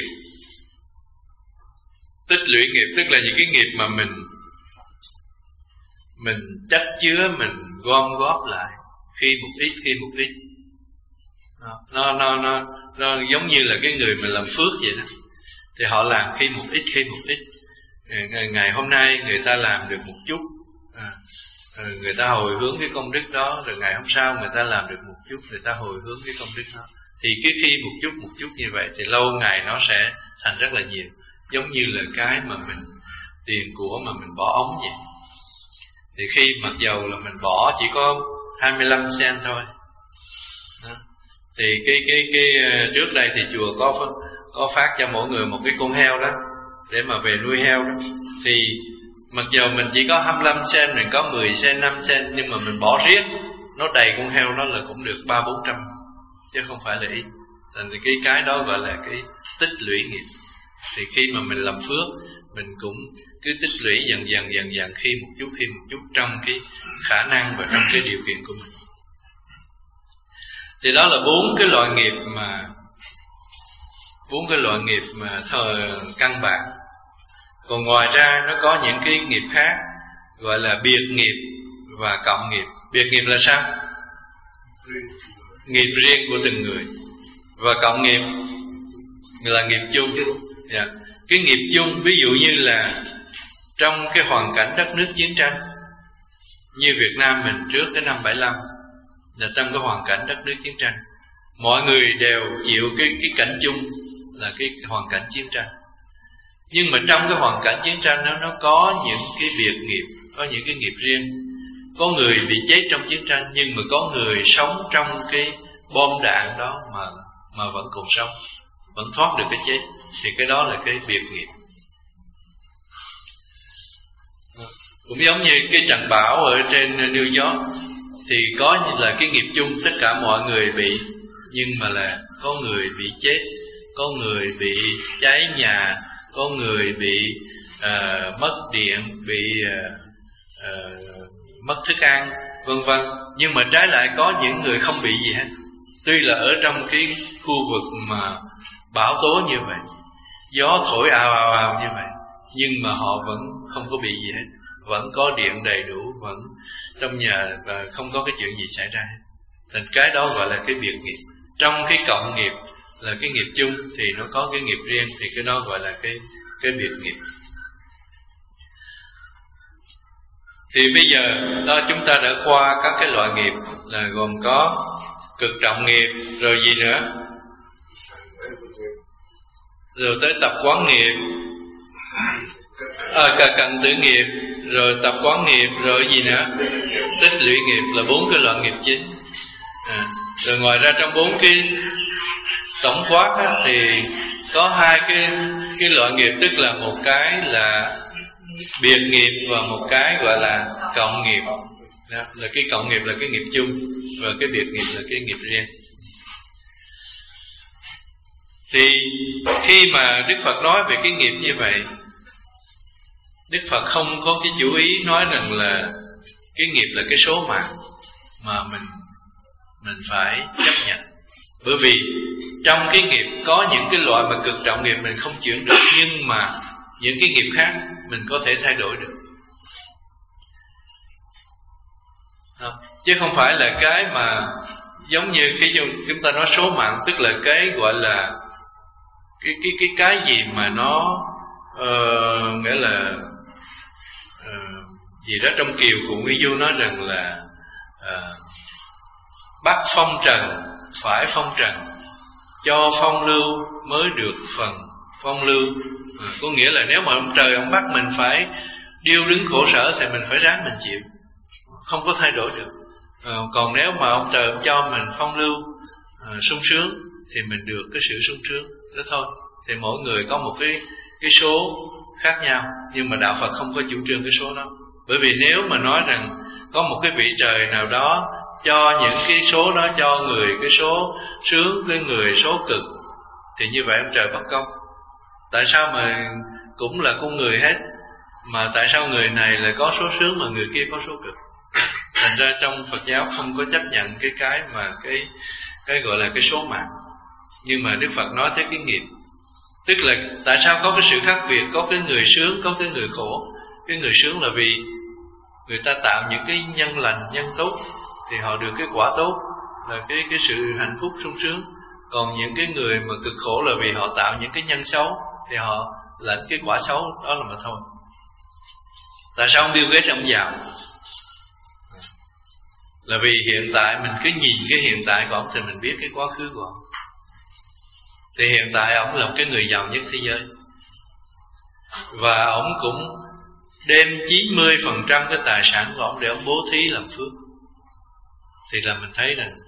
Tích lũy nghiệp tức là những cái nghiệp mà mình mình chất chứa, mình gom góp lại khi một ít khi một ít. Nó nó nó nó giống như là cái người mà làm phước vậy đó. Thì họ làm khi một ít khi một ít. Ngày hôm nay người ta làm được một chút, à, người ta hồi hướng cái công đức đó, rồi ngày hôm sau người ta làm được một chút, người ta hồi hướng cái công đức đó. Thì cái khi một chút một chút như vậy thì lâu ngày nó sẽ thành rất là nhiều. Giống như là cái mà mình tiền của mà mình bỏ ống vậy. Thì khi mặc dầu là mình bỏ chỉ có hai mươi lăm cent thôi đó. Thì cái cái cái trước đây thì chùa có có phát cho mỗi người một cái con heo đó để mà về nuôi heo đó. Thì mặc dầu mình chỉ có hai mươi lăm cent, mình có mười cent, năm cent, nhưng mà mình bỏ riết nó đầy con heo đó là cũng được ba bốn trăm, chứ không phải là ít. Thành thì cái cái đó gọi là cái tích lũy nghiệp. Thì khi mà mình làm phước, mình cũng cứ tích lũy dần dần dần dần khi một chút khi một chút trong cái khả năng và trong cái điều kiện của mình. Thì đó là bốn cái loại nghiệp mà bốn cái loại nghiệp mà thời căn bản. Còn ngoài ra nó có những cái nghiệp khác gọi là biệt nghiệp và cộng nghiệp. Biệt nghiệp là sao? Nghiệp riêng của từng người. Và cộng nghiệp là nghiệp chung. Yeah. Cái nghiệp chung ví dụ như là trong cái hoàn cảnh đất nước chiến tranh, như Việt Nam mình trước cái năm bảy lăm, là trong cái hoàn cảnh đất nước chiến tranh, mọi người đều chịu cái cái cảnh chung là cái hoàn cảnh chiến tranh. Nhưng mà trong cái hoàn cảnh chiến tranh đó, nó có những cái biệt nghiệp, có những cái nghiệp riêng. Có người bị chết trong chiến tranh, nhưng mà có người sống trong cái bom đạn đó mà mà vẫn còn sống, vẫn thoát được cái chết, thì cái đó là cái biệt nghiệp. Cũng giống như cái trận bão ở trên New York, thì có là cái nghiệp chung, tất cả mọi người bị, nhưng mà là có người bị chết, có người bị cháy nhà, có người bị uh, mất điện, bị uh, uh, mất thức ăn, vân vân. Nhưng mà trái lại có những người không bị gì hết. Tuy là ở trong cái khu vực mà bão tố như vậy, gió thổi ào ào ào như vậy, nhưng mà họ vẫn không có bị gì hết, vẫn có điện đầy đủ, vẫn trong nhà và không có cái chuyện gì xảy ra hết. Thành cái đó gọi là cái biệt nghiệp. Trong cái cộng nghiệp là cái nghiệp chung thì nó có cái nghiệp riêng, thì cái đó gọi là cái cái biệt nghiệp. Thì bây giờ đó chúng ta đã qua các cái loại nghiệp là gồm có cực trọng nghiệp, rồi gì nữa, rồi tới tập quán nghiệp, à, cả cận tử nghiệp, rồi tập quán nghiệp, rồi gì nữa, tích lũy nghiệp, là bốn cái loại nghiệp chính. À, rồi ngoài ra trong bốn cái tổng quát á, thì có hai cái cái loại nghiệp, tức là một cái là biệt nghiệp và một cái gọi là cộng nghiệp. Đó, là cái cộng nghiệp là cái nghiệp chung, và cái biệt nghiệp là cái nghiệp riêng. Thì khi mà Đức Phật nói về cái nghiệp như vậy, Đức Phật không có cái chủ ý nói rằng là cái nghiệp là cái số mạng mà mình mình phải chấp nhận. Bởi vì trong cái nghiệp có những cái loại mà cực trọng nghiệp mình không chuyển được, nhưng mà những cái nghiệp khác mình có thể thay đổi được. Đó. Chứ không phải là cái mà giống như khi chúng ta nói số mạng, tức là cái gọi là cái cái cái cái gì mà nó uh, nghĩa là uh, gì đó trong kiều của Nguyên Du nói rằng là uh, bắt phong trần phải phong trần, cho phong lưu mới được phần phong lưu. À, có nghĩa là nếu mà ông trời ông bắt mình phải điêu đứng khổ sở thì mình phải ráng mình chịu, không có thay đổi được. À, còn nếu mà ông trời ông cho mình phong lưu à, sung sướng thì mình được cái sự sung sướng đó thôi. Thì mỗi người có một cái cái số khác nhau, nhưng mà đạo Phật không có chủ trương cái số đó. Bởi vì nếu mà nói rằng có một cái vị trời nào đó cho những cái số đó cho người cái số sướng, cái người số cực, thì như vậy ông trời bất công. Tại sao mà cũng là con người hết, mà tại sao người này là có số sướng mà người kia có số cực? Thành ra trong Phật giáo không có chấp nhận cái cái mà cái cái gọi là cái số mạng. Nhưng mà Đức Phật nói tới cái nghiệp, tức là tại sao có cái sự khác biệt, có cái người sướng, có cái người khổ. Cái người sướng là vì người ta tạo những cái nhân lành, nhân tốt, thì họ được cái quả tốt, là cái cái sự hạnh phúc sung sướng. Còn những cái người mà cực khổ là vì họ tạo những cái nhân xấu, thì họ lãnh cái quả xấu đó là mà thôi. Tại sao ông Bill Gates ông giàu? Là vì hiện tại mình cứ nhìn cái hiện tại của ông thì mình biết cái quá khứ của ông. Thì hiện tại ông là một cái người giàu nhất thế giới, và ông cũng đem chín mươi phần trăm cái tài sản của ông để ông bố thí làm phước. Thì là mình thấy rằng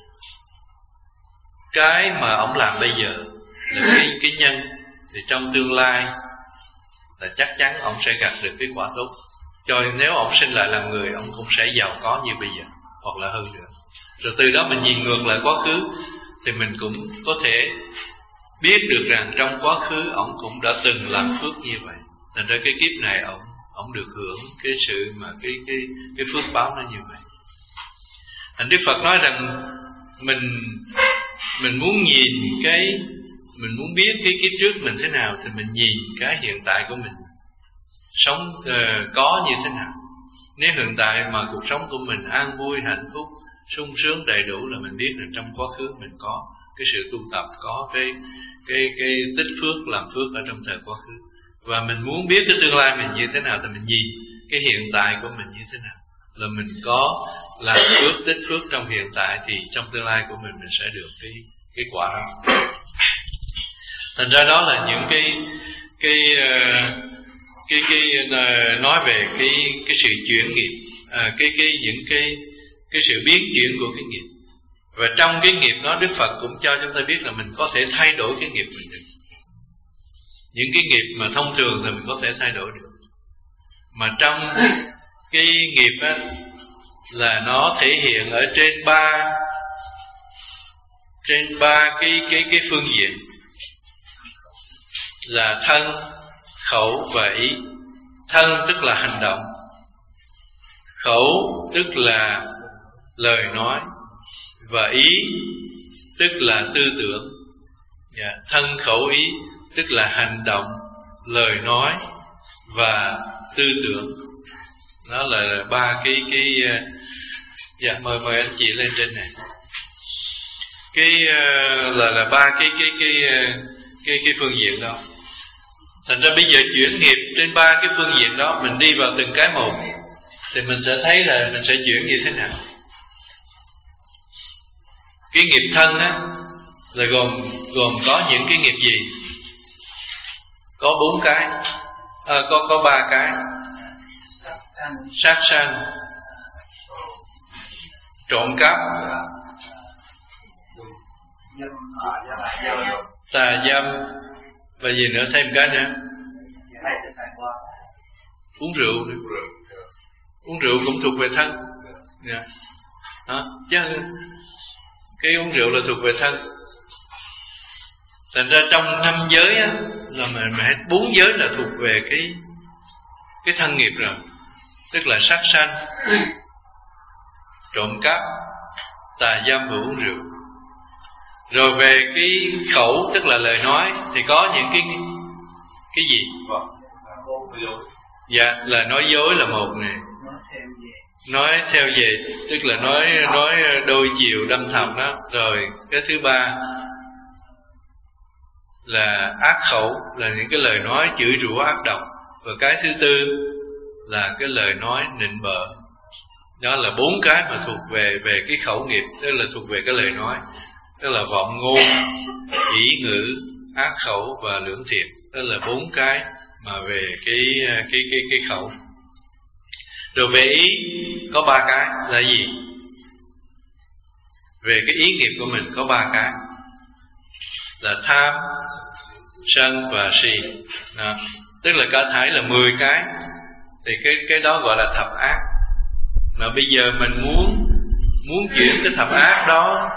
cái mà ông làm bây giờ là cái, cái nhân, thì trong tương lai là chắc chắn ông sẽ gặt được cái quả tốt. Cho nên nếu ông sinh lại làm người, ông cũng sẽ giàu có như bây giờ, hoặc là hơn nữa. Rồi từ đó mình nhìn ngược lại quá khứ, thì mình cũng có thể biết được rằng trong quá khứ ông cũng đã từng làm phước như vậy. Thành ra cái kiếp này ông ông được hưởng cái sự mà cái cái cái phước báo nó như vậy. Thành Đức Phật nói rằng mình mình muốn nhìn cái mình muốn biết cái kiếp trước mình thế nào, thì mình nhìn cái hiện tại của mình sống uh, có như thế nào. Nếu hiện tại mà cuộc sống của mình an vui, hạnh phúc, sung sướng đầy đủ, là mình biết rằng trong quá khứ mình có cái sự tu tập, có cái cái cái tích phước, làm phước ở trong thời quá khứ. Và mình muốn biết cái tương lai mình như thế nào, thì mình nhìn cái hiện tại của mình như thế nào, là mình có làm phước, tích phước trong hiện tại, thì trong tương lai của mình mình sẽ được cái cái quả đó. Thành ra đó là những cái cái uh, cái cái uh, nói về cái cái sự chuyển nghiệp, uh, cái cái những cái cái sự biến chuyển của cái nghiệp. Và trong cái nghiệp đó, Đức Phật cũng cho chúng ta biết là mình có thể thay đổi cái nghiệp mình được. Những cái nghiệp mà thông thường thì mình có thể thay đổi được, mà trong cái nghiệp á là nó thể hiện ở trên ba trên ba cái cái cái phương diện là thân, khẩu và ý. Thân tức là hành động, khẩu tức là lời nói, và ý tức là tư tưởng. Yeah. Thân, khẩu, ý tức là hành động, lời nói và tư tưởng. Đó là ba cái cái dạ mời mời anh chị lên trên này. Cái là là ba cái cái cái cái cái phương diện đó. Thành ra bây giờ chuyển nghiệp trên ba cái phương diện đó, mình đi vào từng cái một thì mình sẽ thấy là mình sẽ chuyển như thế nào. Cái nghiệp thân á là gồm gồm có những cái nghiệp gì? Có bốn cái, à, có có ba cái: sát sanh, trộm cắp, tà dâm, và gì nữa, thêm cái nữa, uống rượu nữa. Uống rượu cũng thuộc về thân. Yeah. Đó. Chứ cái uống rượu là thuộc về thân. Thành ra trong năm giới á, là mình hết bốn giới là thuộc về cái cái thân nghiệp rồi. Tức là sát sanh, trộm cắp, tà dâm và uống rượu. Rồi về cái khẩu tức là lời nói thì có những cái cái gì? Dạ, là nói dối là một nè. Nói theo về tức là nói nói đôi chiều đâm thọc đó. Rồi cái thứ ba là ác khẩu, là những cái lời nói chửi rủa ác độc. Và cái thứ tư là cái lời nói nịnh bợ. Đó là bốn cái mà thuộc về về cái khẩu nghiệp, tức là thuộc về cái lời nói, tức là vọng ngôn, ý ngữ, ác khẩu và lưỡng thiệt. Đó là bốn cái mà về cái cái cái cái khẩu. Rồi về ý có ba cái là gì? Về cái ý nghiệp của mình có ba cái là tham, sân và si. Đó. Tức là cả thảy là mười cái. Thì cái cái đó gọi là thập ác. Mà bây giờ mình muốn muốn chuyển cái thập ác đó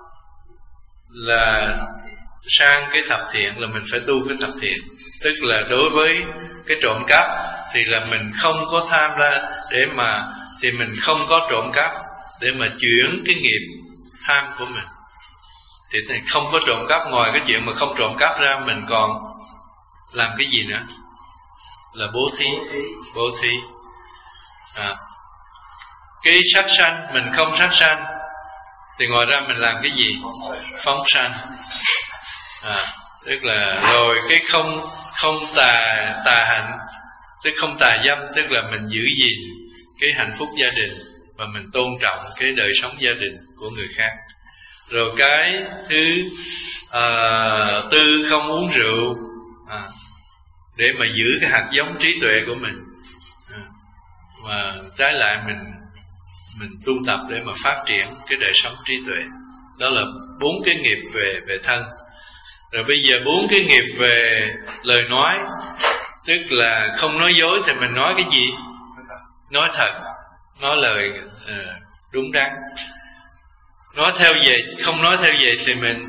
là sang cái thập thiện, là mình phải tu cái thập thiện. Tức là đối với cái trộm cắp thì là mình không có tham ra để mà thì mình không có trộm cắp để mà chuyển cái nghiệp tham của mình. Thì không có trộm cắp, ngoài cái chuyện mà không trộm cắp ra, mình còn làm cái gì nữa? Là bố thí. Bố thí. À. Cái sát sanh mình không sát sanh thì ngoài ra mình làm cái gì? Phóng sanh. À, tức là rồi cái không không tà tà hạnh, tức không tà dâm, tức là mình giữ gìn cái hạnh phúc gia đình và mình tôn trọng cái đời sống gia đình của người khác. Rồi cái thứ à, tư không uống rượu, à, để mà giữ cái hạt giống trí tuệ của mình, à, mà trái lại mình mình tu tập để mà phát triển cái đời sống trí tuệ. Đó là bốn cái nghiệp về về thân. Rồi bây giờ bốn cái nghiệp về lời nói, tức là không nói dối thì mình nói cái gì? Nói thật, nói lời uh, đúng đắn. Nói theo về, không nói theo về thì mình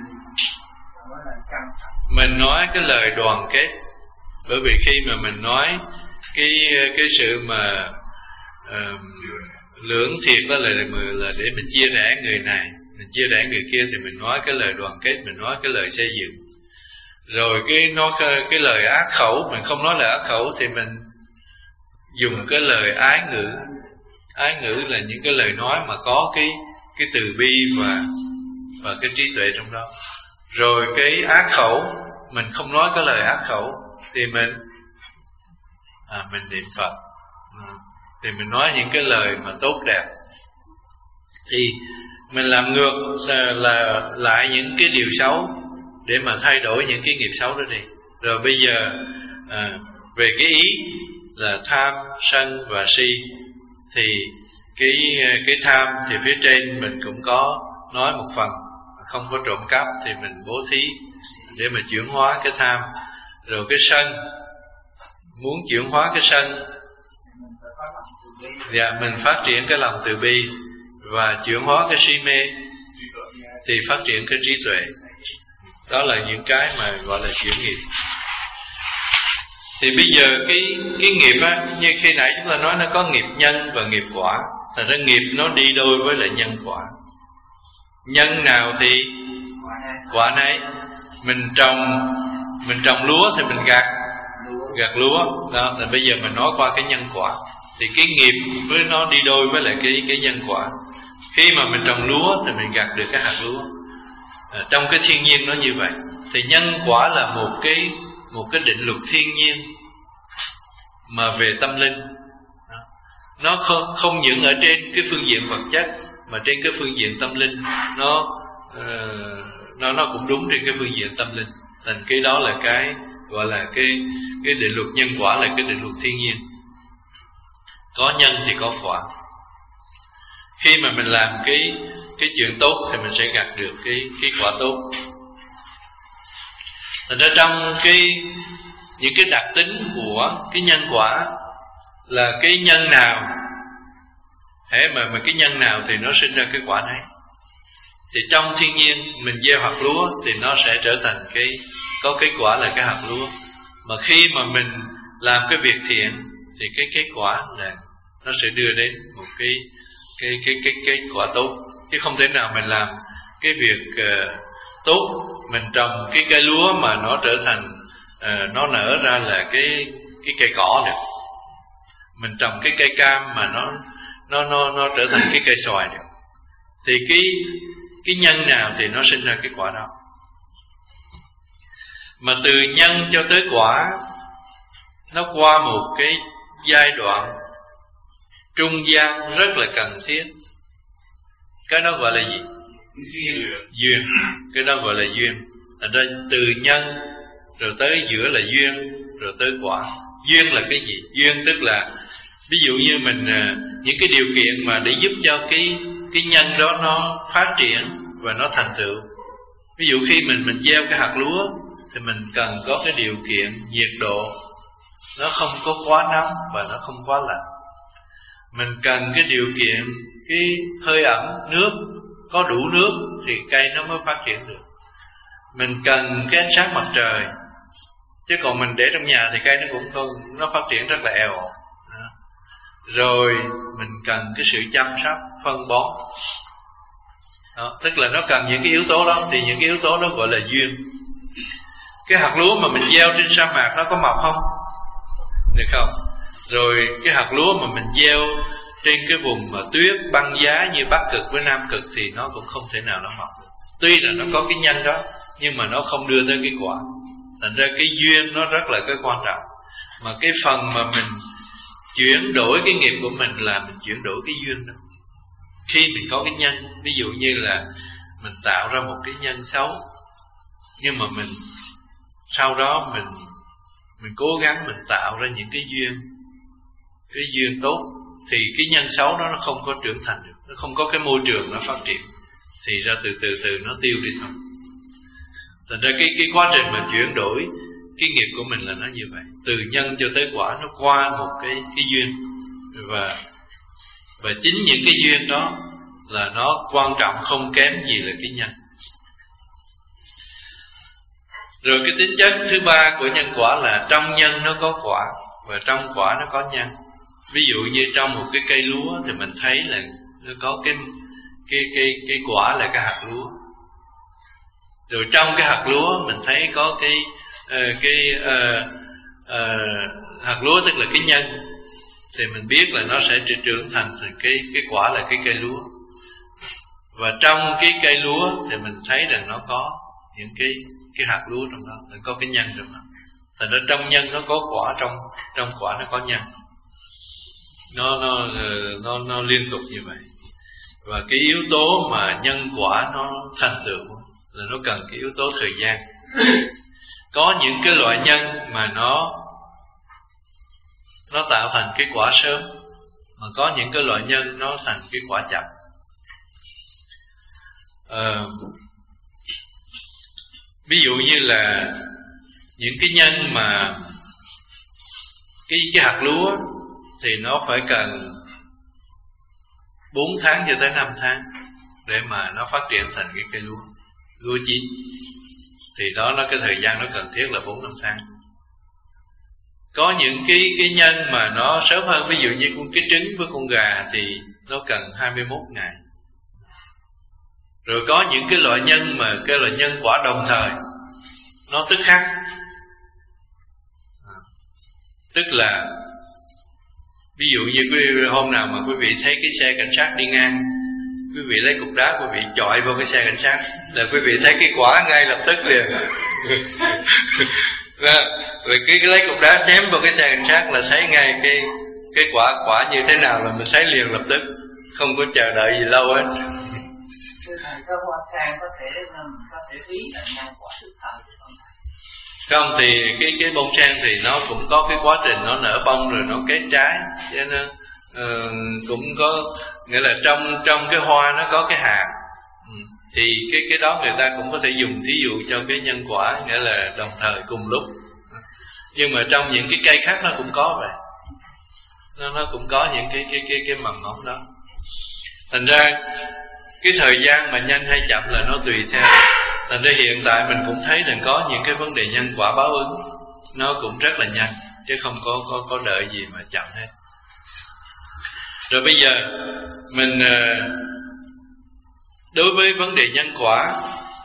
mình nói cái lời đoàn kết. Bởi vì khi mà mình nói cái cái sự mà uh, lưỡng thiệt đó là, là để mình chia rẽ người này, mình chia rẽ người kia, thì mình nói cái lời đoàn kết, mình nói cái lời xây dựng. Rồi cái nói cái lời ác khẩu, mình không nói lời ác khẩu thì mình dùng cái lời ái ngữ. Ái ngữ là những cái lời nói mà có cái cái từ bi và và cái trí tuệ trong đó. Rồi cái ác khẩu, mình không nói cái lời ác khẩu thì mình à, mình niệm Phật, à, thì mình nói những cái lời mà tốt đẹp. Thì mình làm ngược là, là lại những cái điều xấu để mà thay đổi những cái nghiệp xấu đó đi. Rồi bây giờ à, về cái ý là tham, sân và si, thì cái cái tham thì phía trên mình cũng có nói một phần, không có trộm cắp thì mình bố thí để mà chuyển hóa cái tham. Rồi cái sân, muốn chuyển hóa cái sân, dạ, mình phát triển cái lòng từ bi. Và chuyển hóa cái si mê thì phát triển cái trí tuệ. Đó là những cái mà gọi là chuyển nghiệp. Thì bây giờ cái cái nghiệp á, như khi nãy chúng ta nói, nó có nghiệp nhân và nghiệp quả. Thành ra nghiệp nó đi đôi với lại nhân quả. Nhân nào thì quả nấy. Mình trồng mình trồng lúa thì mình gặt gặt lúa. Đó, thì bây giờ mình nói qua cái nhân quả. Thì cái nghiệp với nó đi đôi với lại cái cái nhân quả. Khi mà mình trồng lúa thì mình gặt được cái hạt lúa. À, trong cái thiên nhiên nó như vậy. Thì nhân quả là một cái một cái định luật thiên nhiên mà về tâm linh. Đó. Nó không, không những ở trên cái phương diện vật chất, mà trên cái phương diện tâm linh nó uh, nó nó cũng đúng trên cái phương diện tâm linh. Thành cái đó là cái gọi là cái cái định luật nhân quả, là cái định luật thiên nhiên. Có nhân thì có quả. Khi mà mình làm cái cái chuyện tốt thì mình sẽ gặt được cái cái quả tốt. Thành ra trong cái những cái đặc tính của cái nhân quả là cái nhân nào, hễ mà mà cái nhân nào thì nó sinh ra cái quả này. Thì trong thiên nhiên mình gieo hạt lúa thì nó sẽ trở thành cái có cái quả là cái hạt lúa. Mà khi mà mình làm cái việc thiện thì cái kết quả là nó sẽ đưa đến một cái cái cái cái cái quả tốt. Chứ không thể nào mình làm cái việc uh, tốt, mình trồng cái cây lúa mà nó trở thành uh, nó nở ra là cái cái cây cỏ được. Mình trồng cái cây cam mà nó nó nó nó trở thành cái cây xoài được. Thì cái cái nhân nào thì nó sinh ra cái quả đó. Mà từ nhân cho tới quả, nó qua một cái giai đoạn trung gian rất là cần thiết. Cái đó gọi là gì? Duyên. Duyên. Cái đó gọi là duyên. Thành ra từ nhân rồi tới giữa là duyên, rồi tới quả. Duyên là cái gì? Duyên tức là ví dụ như mình những cái điều kiện mà để giúp cho cái cái nhân đó nó phát triển và nó thành tựu. Ví dụ khi mình mình gieo cái hạt lúa thì mình cần có cái điều kiện nhiệt độ nó không có quá nóng và nó không quá lạnh. Mình cần cái điều kiện cái hơi ẩm, nước, có đủ nước thì cây nó mới phát triển được. Mình cần cái ánh sáng mặt trời, chứ còn mình để trong nhà thì cây nó cũng không, nó phát triển rất là eo. Rồi mình cần cái sự chăm sóc, phân bón. Đó, tức là nó cần những cái yếu tố đó. Thì những cái yếu tố đó gọi là duyên. Cái hạt lúa mà mình gieo trên sa mạc nó có mọc không? Được không? Rồi cái hạt lúa mà mình gieo trên cái vùng mà tuyết băng giá như Bắc Cực với Nam Cực thì nó cũng không thể nào nó mọc được. Tuy là nó có cái nhân đó, nhưng mà nó không đưa tới cái quả. Thành ra cái duyên nó rất là cái quan trọng. Mà cái phần mà mình chuyển đổi cái nghiệp của mình là mình chuyển đổi cái duyên đó. Khi mình có cái nhân, ví dụ như là mình tạo ra một cái nhân xấu, nhưng mà mình sau đó mình mình cố gắng mình tạo ra những cái duyên, cái duyên tốt, thì cái nhân xấu đó nó không có trưởng thành được, nó không có cái môi trường nó phát triển, thì ra từ từ từ nó tiêu đi thôi. Thành ra cái cái quá trình mà chuyển đổi cái nghiệp của mình là nó như vậy, từ nhân cho tới quả nó qua một cái cái duyên, và và chính những cái duyên đó là nó quan trọng không kém gì là cái nhân. Rồi cái tính chất thứ ba của nhân quả là trong nhân nó có quả và trong quả nó có nhân. Ví dụ như trong một cái cây lúa thì mình thấy là nó có cái cái cái cái quả là cái hạt lúa. Rồi trong cái hạt lúa mình thấy có cái uh, cái uh, uh, hạt lúa tức là cái nhân, thì mình biết là nó sẽ trưởng thành thành cái cái quả là cái cây lúa. Và trong cái cây lúa thì mình thấy rằng nó có những cái cái hạt lúa trong đó, nó có cái nhân trong đó. Thành ra trong nhân nó có quả, trong trong quả nó có nhân. Nó nó nó nó liên tục như vậy. Và cái yếu tố mà nhân quả nó thành tựu là nó cần cái yếu tố thời gian. Có những cái loại nhân mà nó nó tạo thành cái quả sớm, mà có những cái loại nhân nó thành cái quả chậm. uh, ví dụ như là những cái nhân mà cái cái hạt lúa thì nó phải cần bốn tháng cho tới năm tháng để mà nó phát triển thành cái cây lúa lúa chín, thì đó nó cái thời gian nó cần thiết là bốn năm tháng. Có những cái cái nhân mà nó sớm hơn, ví dụ như con cái trứng với con gà thì nó cần hai mươi mốt ngày. Rồi có những cái loại nhân mà cái loại nhân quả đồng thời, nó tức khắc, à, tức là ví dụ như quý vị, hôm nào mà quý vị thấy cái xe cảnh sát đi ngang, quý vị lấy cục đá quý vị chọi vào cái xe cảnh sát là quý vị thấy cái quả ngay lập tức liền. Rồi cái, cái lấy cục đá ném vào cái xe cảnh sát là thấy ngay cái cái quả quả như thế nào là mình thấy liền lập tức, không có chờ đợi gì lâu hết. Cái hoa sen có thể có thể ví là nhân quả tức thời không? Không, thì cái cái bông sen thì nó cũng có cái quá trình nó nở bông rồi nó kết trái, cho nên uh, cũng có nghĩa là trong trong cái hoa nó có cái hạt, ừ. Thì cái cái đó người ta cũng có thể dùng thí dụ cho cái nhân quả, nghĩa là đồng thời cùng lúc. Nhưng mà trong những cái cây khác nó cũng có vậy, nó nó cũng có những cái cái cái cái mầm móng đó. Thành ra cái thời gian mà nhanh hay chậm là nó tùy theo. Thành ra hiện tại mình cũng thấy rằng có những cái vấn đề nhân quả báo ứng nó cũng rất là nhanh, chứ không có có có đợi gì mà chậm hết. Rồi bây giờ mình đối với vấn đề nhân quả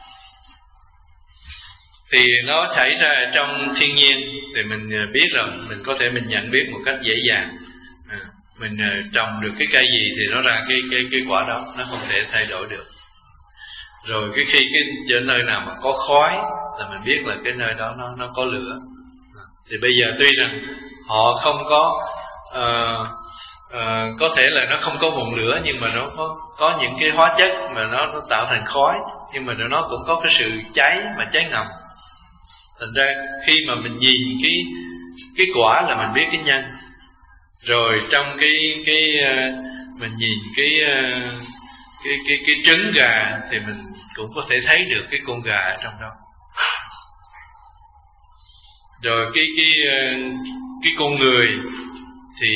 thì nó xảy ra trong thiên nhiên, thì mình biết rồi, mình có thể mình nhận biết một cách dễ dàng. À, mình trồng được cái cây gì thì nó ra cái cái cái quả đó, nó không thể thay đổi được. Rồi cái khi cái trên nơi nào mà có khói là mình biết là cái nơi đó nó nó có lửa. À, thì bây giờ tuy rằng họ không có uh, uh, có thể là nó không có nguồn lửa, nhưng mà nó có có những cái hóa chất mà nó, nó tạo thành khói, nhưng mà nó cũng có cái sự cháy mà cháy ngầm. Thành ra khi mà mình nhìn cái cái quả là mình biết cái nhân. Rồi trong cái cái uh, mình nhìn cái uh, cái cái cái trứng gà thì mình cũng có thể thấy được cái con gà ở trong đó. Rồi cái cái uh, cái con người thì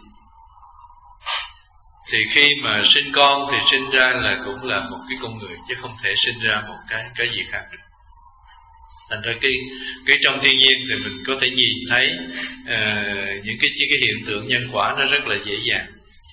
thì khi mà sinh con thì sinh ra là cũng là một cái con người, chứ không thể sinh ra một cái cái gì khác được. Thành ra cái cái trong thiên nhiên thì mình có thể nhìn thấy uh, những cái cái hiện tượng nhân quả nó rất là dễ dàng.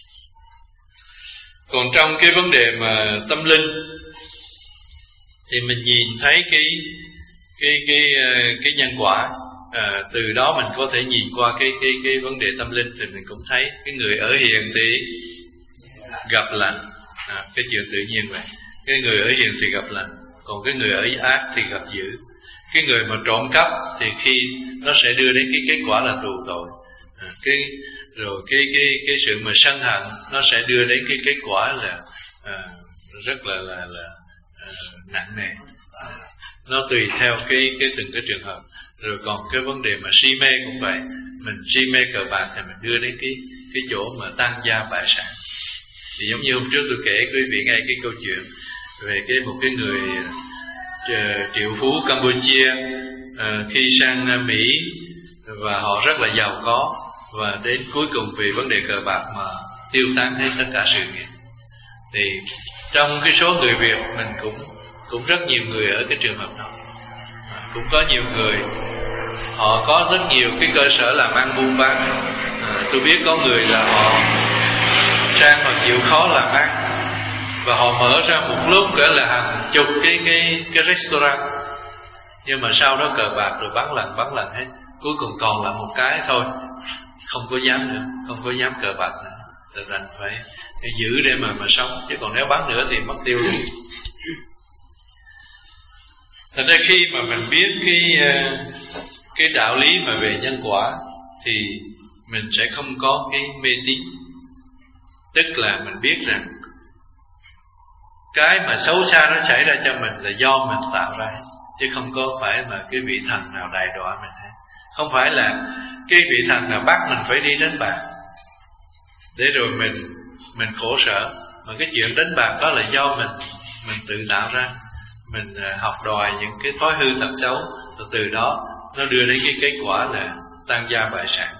Còn trong cái vấn đề mà tâm linh thì mình nhìn thấy cái cái cái cái nhân quả, à, từ đó mình có thể nhìn qua cái cái cái vấn đề tâm linh thì mình cũng thấy cái người ở hiền thì gặp lành, à, cái chuyện tự nhiên vậy. Cái người ở hiền thì gặp lành, còn cái người ở ác thì gặp dữ. Cái người mà trộm cắp thì khi nó sẽ đưa đến cái kết quả là tù tội, à, cái rồi cái cái cái sự mà sân hận nó sẽ đưa đến cái kết quả là à, rất là là là à, nặng nề. À, nó tùy theo cái cái từng cái trường hợp. Rồi còn cái vấn đề mà si mê cũng vậy, mình si mê cờ bạc thì mình đưa đến cái cái chỗ mà tăng gia bại sản. Thì giống như hôm trước tôi kể quý vị nghe cái câu chuyện về cái một cái người triệu phú Campuchia à, khi sang Mỹ và họ rất là giàu có, và đến cuối cùng vì vấn đề cờ bạc mà tiêu tán hết tất cả sự nghiệp. Thì trong cái số người Việt mình cũng cũng rất nhiều người ở cái trường hợp đó, à, cũng có nhiều người họ có rất nhiều cái cơ sở làm ăn buôn bán. À, tôi biết có người là họ sang họ chịu khó làm ăn và họ mở ra một lúc cỡ là hàng chục cái cái cái restaurant, nhưng mà sau đó cờ bạc rồi bán lần bán lần hết, cuối cùng còn là một cái thôi, không có dám nữa, không có dám cờ bạc nữa, thì đành phải giữ để mà mà sống, chứ còn nếu bán nữa thì mất tiêu luôn. Thật ra khi mà mình biết cái cái đạo lý mà về nhân quả thì mình sẽ không có cái mê tín. Tức là mình biết rằng cái mà xấu xa nó xảy ra cho mình là do mình tạo ra, chứ không có phải mà cái vị thần nào đày đọa mình hết. Không phải là cái vị thần nào bắt mình phải đi đánh bạc để rồi mình mình khổ sở, mà cái chuyện đánh bạc đó là do mình mình tự tạo ra, mình học đòi những cái thói hư tật xấu, rồi từ đó nó đưa đến cái kết quả là tan gia bại sản.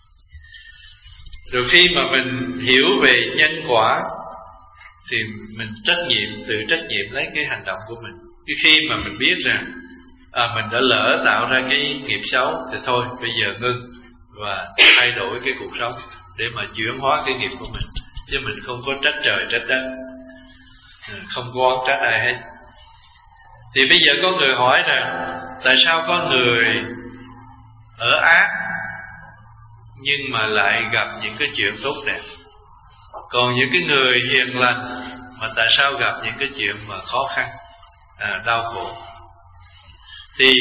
Rồi khi mà mình hiểu về nhân quả thì mình trách nhiệm, tự trách nhiệm lấy cái hành động của mình. Cái khi mà mình biết rằng à, mình đã lỡ tạo ra cái nghiệp xấu thì thôi, bây giờ ngưng và thay đổi cái cuộc sống để mà chuyển hóa cái nghiệp của mình, chứ mình không có trách trời trách đất, không có oán trách ai hết. Thì bây giờ có người hỏi rằng tại sao có người ở ác nhưng mà lại gặp những cái chuyện tốt đẹp, còn những cái người hiền lành mà tại sao gặp những cái chuyện mà khó khăn, à, đau khổ? Thì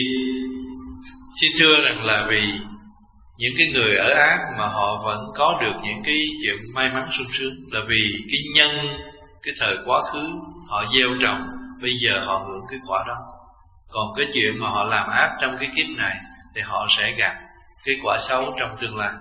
xin thưa rằng là vì những cái người ở ác mà họ vẫn có được những cái chuyện may mắn sung sướng, là vì cái nhân, cái thời quá khứ họ gieo trồng, bây giờ họ hưởng cái quả đó. Còn cái chuyện mà họ làm ác trong cái kiếp này thì họ sẽ gặp cái quả xấu trong tương lai.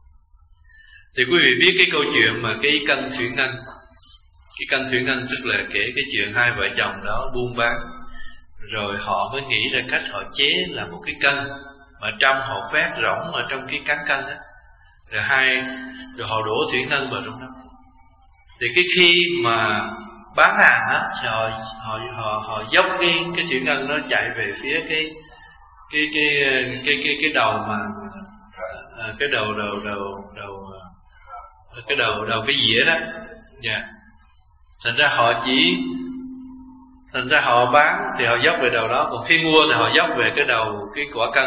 Thì quý vị biết cái câu chuyện mà cái cân thủy ngân. Cái cân thủy ngân tức là kể cái chuyện hai vợ chồng đó buôn bán, rồi họ mới nghĩ ra cách họ chế là một cái cân mà trong họ quét rỗng ở trong cái cán cân đó, rồi hai rồi họ đổ thủy ngân vào trong đó. Thì cái khi mà bán hàng á, họ họ họ họ dốc cái cái thủy ngân nó chạy về phía cái cái cái cái cái cái đầu mà à, cái đầu đầu đầu đầu cái đầu đầu cái dĩa đó, dạ. Yeah. Thành ra họ chỉ thành ra họ bán thì họ dốc về đầu đó, còn khi mua thì họ dốc về cái đầu cái quả cân.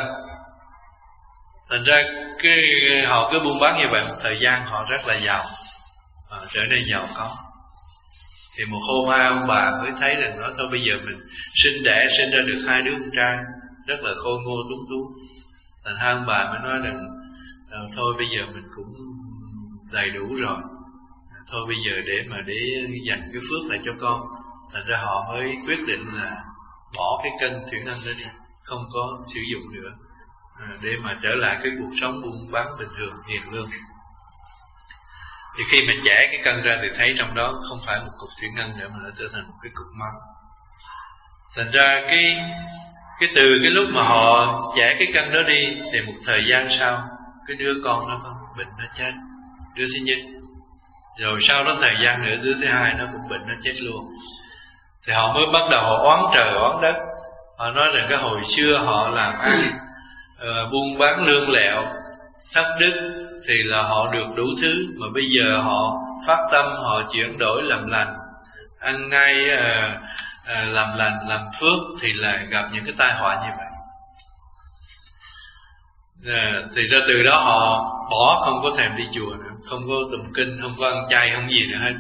Thành ra cái họ cứ buôn bán như vậy một thời gian họ rất là giàu, à, trở nên giàu có. Thì một hôm hai ông bà mới thấy rằng nói thôi bây giờ mình sinh đẻ sinh ra được hai đứa con trai rất là khôi ngô tuấn tú. Thành hai ông bà mới nói rằng à, thôi bây giờ mình cũng đầy đủ rồi, thôi bây giờ để mà để dành cái phước này cho con. Thành ra họ mới quyết định là bỏ cái cân thủy ngân đó đi, không có sử dụng nữa, à, để mà trở lại cái cuộc sống buôn bán bình thường hiền lương. Thì khi mà chẻ cái cân ra thì thấy trong đó không phải một cục thủy ngân nữa mà nó trở thành một cái cục máu. Thành ra cái cái từ cái lúc mà họ chẻ cái cân đó đi thì một thời gian sau cái đứa con nó có bệnh nó chết, đứa thứ nhất. Rồi sau đó thời gian nữa đứa thứ hai nó cũng bệnh nó chết luôn. Thì họ mới bắt đầu họ oán trời oán đất. Họ nói rằng cái hồi xưa họ làm ăn uh, buôn bán lương lẹo thất đức thì là họ được đủ thứ, mà bây giờ họ phát tâm họ chuyển đổi làm lành, ăn ngay uh, uh, làm lành làm phước thì là gặp những cái tai họa như vậy. Uh, thì ra từ đó họ bỏ, không có thèm đi chùa nữa, không có tụng kinh, không có ăn chay, không gì nữa hết.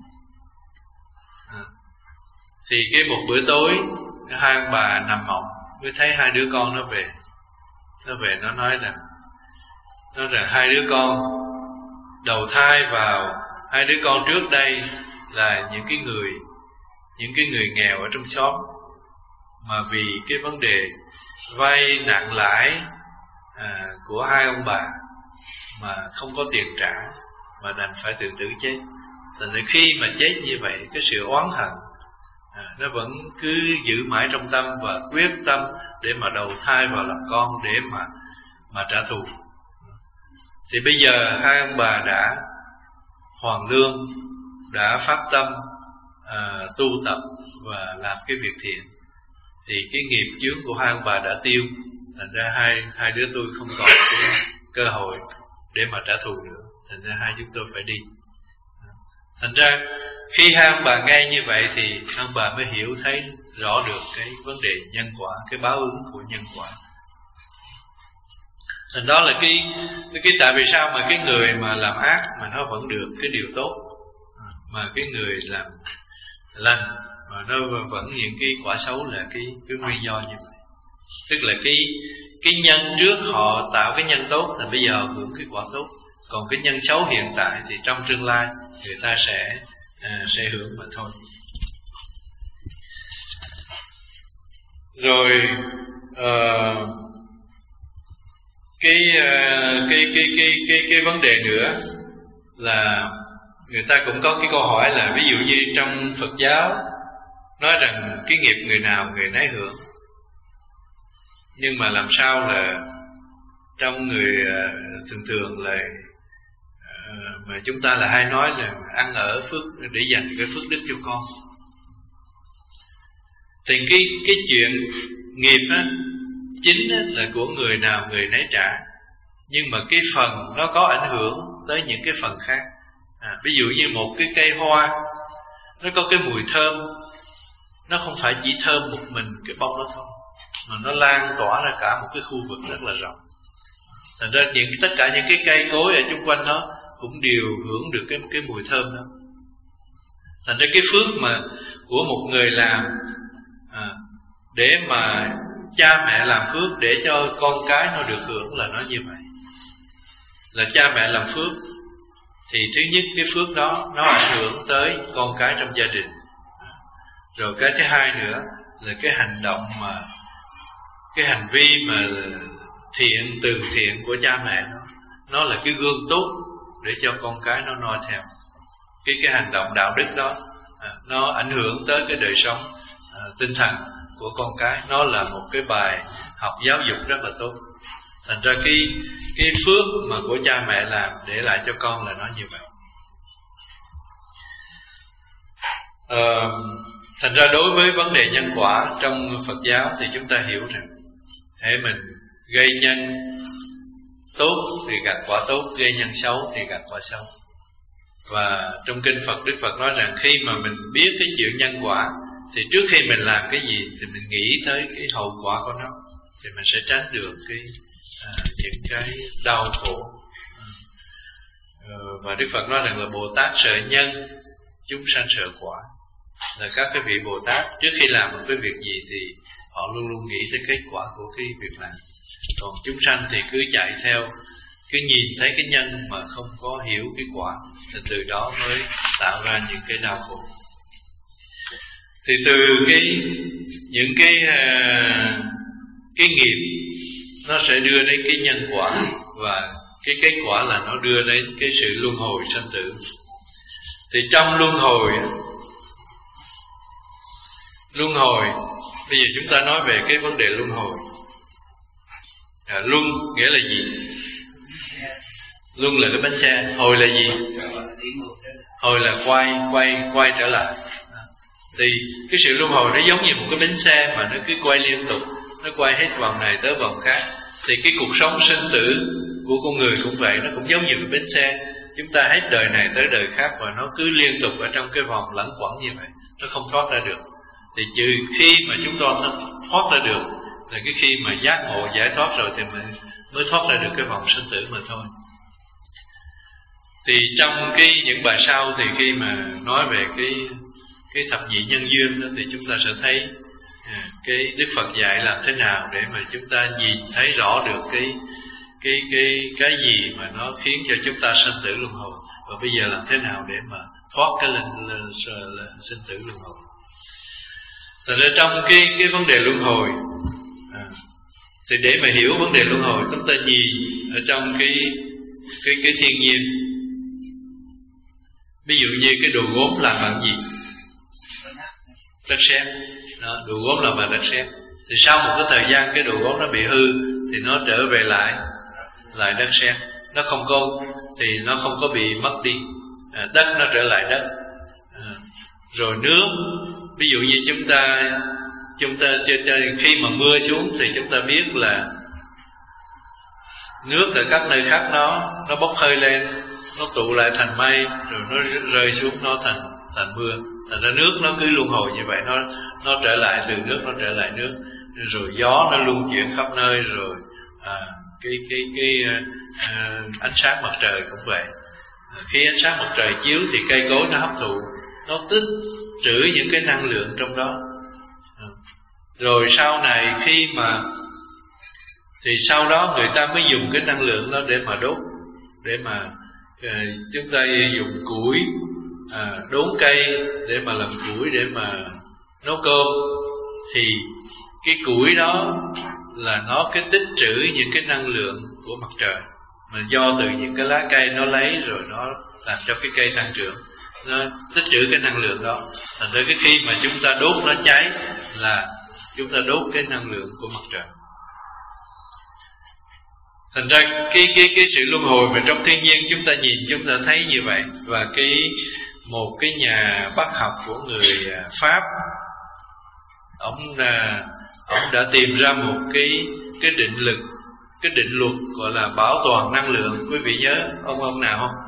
uh. Thì cái một bữa tối hai ông bà nằm mộng mới thấy hai đứa con nó về. Nó về nó nói rằng Nói rằng hai đứa con đầu thai vào, hai đứa con trước đây là những cái người Những cái người nghèo ở trong xóm, mà vì cái vấn đề vay nặng lãi à, của hai ông bà mà không có tiền trả, mà đành phải tự tử chết. Thành ra khi mà chết như vậy, cái sự oán hận à, nó vẫn cứ giữ mãi trong tâm, và quyết tâm để mà đầu thai vào làm con, để mà mà trả thù. Thì bây giờ hai ông bà đã hoàn lương, đã phát tâm à, tu tập và làm cái việc thiện, thì cái nghiệp chướng của hai ông bà đã tiêu. Thành ra hai hai đứa tôi không còn cái cơ hội để mà trả thù nữa. Thành ra hai chúng tôi phải đi. Thành ra khi hai ông bà nghe như vậy thì hai ông bà mới hiểu thấy rõ được cái vấn đề nhân quả, cái báo ứng của nhân quả. Thành đó là cái, cái, cái tại vì sao mà cái người mà làm ác mà nó vẫn được cái điều tốt, mà cái người làm lành mà nó vẫn những cái quả xấu, là cái, cái nguyên do như vậy. Tức là cái, cái nhân trước họ tạo cái nhân tốt thì bây giờ họ hưởng cái quả tốt. Còn cái nhân xấu hiện tại thì trong tương lai người ta sẽ à, sẽ hưởng mà thôi. Rồi uh, cái, uh, cái cái cái cái cái vấn đề nữa là người ta cũng có cái câu hỏi là ví dụ như trong Phật giáo nói rằng cái nghiệp người nào người nấy hưởng. Nhưng mà làm sao là trong người thường thường là mà chúng ta là hay nói là ăn ở phước để dành cái phước đức cho con. Thì cái cái chuyện nghiệp á, chính á, là của người nào người nấy trả. Nhưng mà cái phần nó có ảnh hưởng tới những cái phần khác. à, Ví dụ như một cái cây hoa, nó có cái mùi thơm, nó không phải chỉ thơm một mình cái bông đó thôi, mà nó lan tỏa ra cả một cái khu vực rất là rộng. Thành ra những, tất cả những cái cây cối ở chung quanh nó cũng đều hưởng được cái, cái mùi thơm đó. Thành ra cái phước mà của một người làm à, để mà cha mẹ làm phước để cho con cái nó được hưởng là nó như vậy. Là cha mẹ làm phước thì thứ nhất cái phước đó nó ảnh hưởng tới con cái trong gia đình. Rồi cái thứ hai nữa là cái hành động mà cái hành vi mà thiện, từ thiện của cha mẹ nó, nó là cái gương tốt để cho con cái nó noi theo. Cái cái hành động đạo đức đó à, nó ảnh hưởng tới cái đời sống à, tinh thần của con cái. Nó là một cái bài học giáo dục rất là tốt. Thành ra cái cái phước mà của cha mẹ làm để lại cho con là nó như vậy. à, Thành ra đối với vấn đề nhân quả trong Phật giáo thì chúng ta hiểu rằng hễ mình gây nhân tốt thì gặt quả tốt, gây nhân xấu thì gặt quả xấu. Và trong kinh Phật, Đức Phật nói rằng khi mà mình biết cái chuyện nhân quả thì trước khi mình làm cái gì thì mình nghĩ tới cái hậu quả của nó, thì mình sẽ tránh được cái à, những cái đau khổ. à, Và Đức Phật nói rằng là Bồ Tát sợ nhân, chúng sanh sợ quả. Là các cái vị Bồ Tát trước khi làm một cái việc gì thì họ luôn luôn nghĩ tới kết quả của cái việc làm. Còn chúng sanh thì cứ chạy theo, cứ nhìn thấy cái nhân mà không có hiểu cái quả, thì từ đó mới tạo ra những cái đau khổ. Thì từ cái những cái uh, cái nghiệp nó sẽ đưa đến cái nhân quả, và cái kết quả là nó đưa đến cái sự luân hồi sanh tử. Thì trong luân hồi luân hồi bây giờ chúng ta nói về cái vấn đề luân hồi. à, Luân nghĩa là gì? Luân là cái bánh xe. Hồi là gì? Hồi là quay quay quay trở lại. Thì cái sự luân hồi nó giống như một cái bánh xe mà nó cứ quay liên tục, nó quay hết vòng này tới vòng khác. Thì cái cuộc sống sinh tử của con người cũng vậy, nó cũng giống như cái bánh xe. Chúng ta hết đời này tới đời khác, và nó cứ liên tục ở trong cái vòng lẩn quẩn như vậy, nó không thoát ra được. Thì trừ khi mà chúng ta thoát ra được là cái khi mà giác ngộ giải thoát rồi thì mình mới thoát ra được cái vòng sinh tử mà thôi. Thì trong cái những bài sau thì khi mà nói về cái cái thập nhị nhân duyên đó, thì chúng ta sẽ thấy à, cái Đức Phật dạy làm thế nào để mà chúng ta nhìn thấy rõ được cái cái cái cái gì mà nó khiến cho chúng ta sinh tử luân hồi, và bây giờ làm thế nào để mà thoát cái linh sinh tử luân hồi. Thật ra trong cái cái vấn đề luân hồi à, thì để mà hiểu vấn đề luân hồi, chúng ta nhìn ở trong cái cái cái thiên nhiên. Ví dụ như cái đồ gốm làm bằng gì? Đất sét. Đó, đồ gốm làm bằng đất sét. Thì sau một cái thời gian cái đồ gốm nó bị hư thì nó trở về lại lại đất sét. Nó không có thì nó không có bị mất đi. À, đất nó trở lại đất. À, rồi nước, ví dụ như chúng ta chúng ta khi mà mưa xuống thì chúng ta biết là nước ở các nơi khác nó nó bốc hơi lên, nó tụ lại thành mây, rồi nó rơi xuống nó thành thành mưa. Thành ra nước nó cứ luân hồi như vậy, nó nó trở lại từ nước, nó trở lại nước, rồi gió nó luân chuyển khắp nơi, rồi à, cái cái cái à, ánh sáng mặt trời cũng vậy. À, khi ánh sáng mặt trời chiếu thì cây cối nó hấp thụ, nó tích trữ những cái năng lượng trong đó. À, rồi sau này khi mà thì sau đó người ta mới dùng cái năng lượng đó để mà đốt, để mà à, chúng ta dùng củi à, đốn cây để mà làm củi để mà nấu cơm. Thì cái củi đó là nó cái tích trữ những cái năng lượng của mặt trời, mà do từ những cái lá cây nó lấy, rồi nó làm cho cái cây tăng trưởng, nó tích trữ cái năng lượng đó. Thành ra cái khi mà chúng ta đốt nó cháy là chúng ta đốt cái năng lượng của mặt trời. Thành ra cái cái cái sự luân hồi mà trong thiên nhiên chúng ta nhìn chúng ta thấy như vậy. Và cái một cái nhà bác học của người Pháp, ông là ông đã tìm ra một cái cái định lực, cái định luật gọi là bảo toàn năng lượng. Quý vị nhớ ông ông nào không?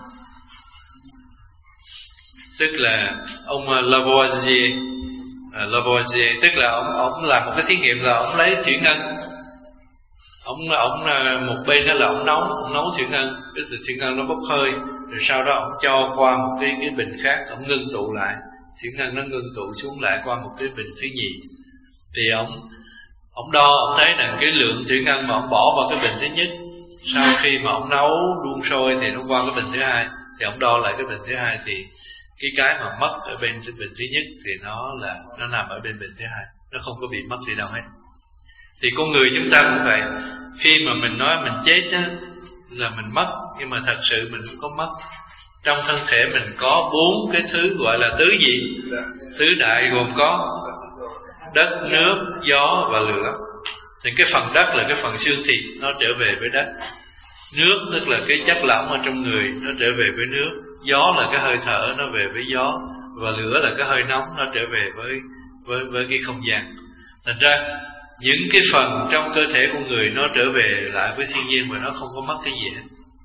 Tức là ông Lavoisier. À, Lavoisier tức là ông ông làm một cái thí nghiệm là ông lấy thủy ngân. Ông ông một bên đó là ông nấu, ông nấu thủy ngân, cái thủy ngân nó bốc hơi, rồi sau đó ông cho qua một cái cái bình khác, ông ngưng tụ lại, thủy ngân nó ngưng tụ xuống lại qua một cái bình thứ nhì. Thì ông ông đo, ông thấy rằng cái lượng thủy ngân mà ông bỏ vào cái bình thứ nhất, sau khi mà ông nấu đun sôi thì nó qua cái bình thứ hai, thì ông đo lại cái bình thứ hai thì cái cái mà mất ở bên cái bình thứ nhất thì nó là nó nằm ở bên bình thứ hai, nó không có bị mất đi đâu hết. Thì con người chúng ta cũng vậy. Khi mà mình nói mình chết á, là mình mất, nhưng mà thật sự mình không có mất. Trong thân thể mình có bốn cái thứ gọi là tứ gì? Tứ đại, gồm có đất, nước, gió và lửa. Thì cái phần đất là cái phần xương thịt, nó trở về với đất. Nước tức là cái chất lỏng ở trong người, nó trở về với nước. Gió là cái hơi thở, nó về với gió. Và lửa là cái hơi nóng, nó trở về với với với cái không gian. Thành ra những cái phần trong cơ thể của người nó trở về lại với thiên nhiên, và nó không có mất cái gì hết.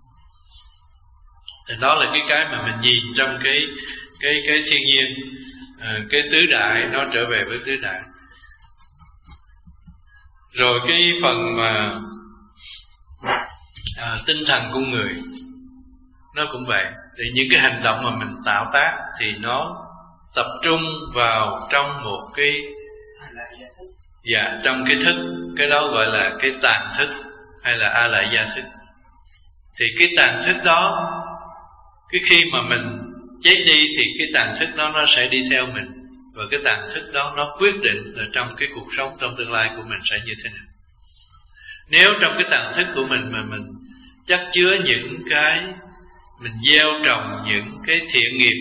Thì đó là cái cái mà mình nhìn trong cái cái cái thiên nhiên, à, cái tứ đại nó trở về với tứ đại. Rồi cái phần mà à, tinh thần con người nó cũng vậy. Thì những cái hành động mà mình tạo tác thì nó tập trung vào trong một cái dạ trong cái thức, cái đó gọi là cái tàn thức hay là a lại gia thức. Thì cái tàn thức đó, cái khi mà mình chết đi thì cái tàn thức đó nó sẽ đi theo mình, và cái tàn thức đó nó quyết định là trong cái cuộc sống trong tương lai của mình sẽ như thế nào. Nếu trong cái tàn thức của mình mà mình chắc chứa những cái, mình gieo trồng những cái thiện nghiệp,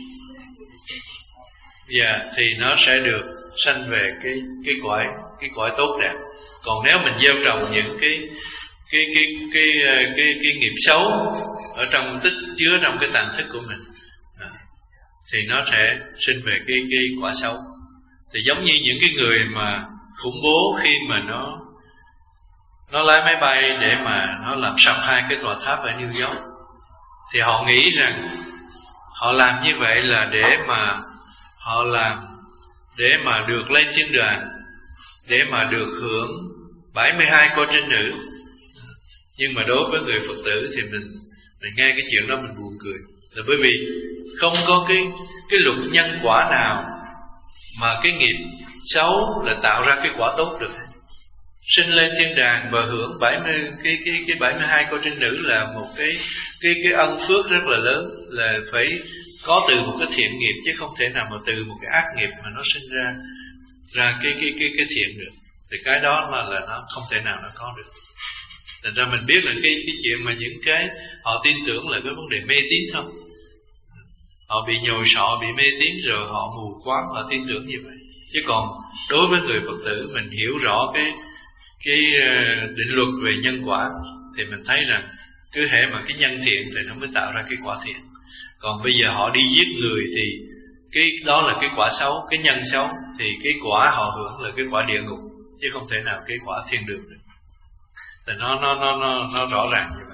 dạ, thì nó sẽ được sanh về cái cái cõi cái cõi tốt đẹp. Còn nếu mình gieo trồng những cái cái cái cái cái cái, cái nghiệp xấu ở trong tích chứa trong cái tàn thức của mình, à, thì nó sẽ sinh về cái cái quả xấu. Thì giống như những cái người mà khủng bố, khi mà nó nó lái máy bay để mà nó làm sập hai cái tòa tháp ở New York, thì họ nghĩ rằng họ làm như vậy là để mà họ làm để mà được lên thiên đàng, để mà được hưởng bảy mươi hai cô trinh nữ. Nhưng mà đối với người Phật tử thì mình mình nghe cái chuyện đó mình buồn cười, là bởi vì không có cái cái luật nhân quả nào mà cái nghiệp xấu là tạo ra cái quả tốt được. Sinh lên thiên đàng và hưởng bảy mươi cái cái cái bảy mươi hai cô trinh nữ là một cái cái cái ân phước rất là lớn, là phải có từ một cái thiện nghiệp, chứ không thể nào mà từ một cái ác nghiệp mà nó sinh ra ra cái cái cái cái thiện được. Thì cái đó mà là nó không thể nào nó có được. Thành ra mình biết là cái cái chuyện mà những cái họ tin tưởng là cái vấn đề mê tín thôi. Họ bị nhồi sọ, bị mê tín rồi họ mù quáng, họ tin tưởng như vậy. Chứ còn đối với người Phật tử, mình hiểu rõ cái cái định luật về nhân quả, thì mình thấy rằng cứ hễ mà cái nhân thiện thì nó mới tạo ra cái quả thiện. Còn bây giờ họ đi giết người thì cái đó là cái quả xấu, cái nhân xấu, thì cái quả họ hưởng là cái quả địa ngục, chứ không thể nào cái quả thiên đường được. Thì nó nó nó nó nó rõ ràng như vậy.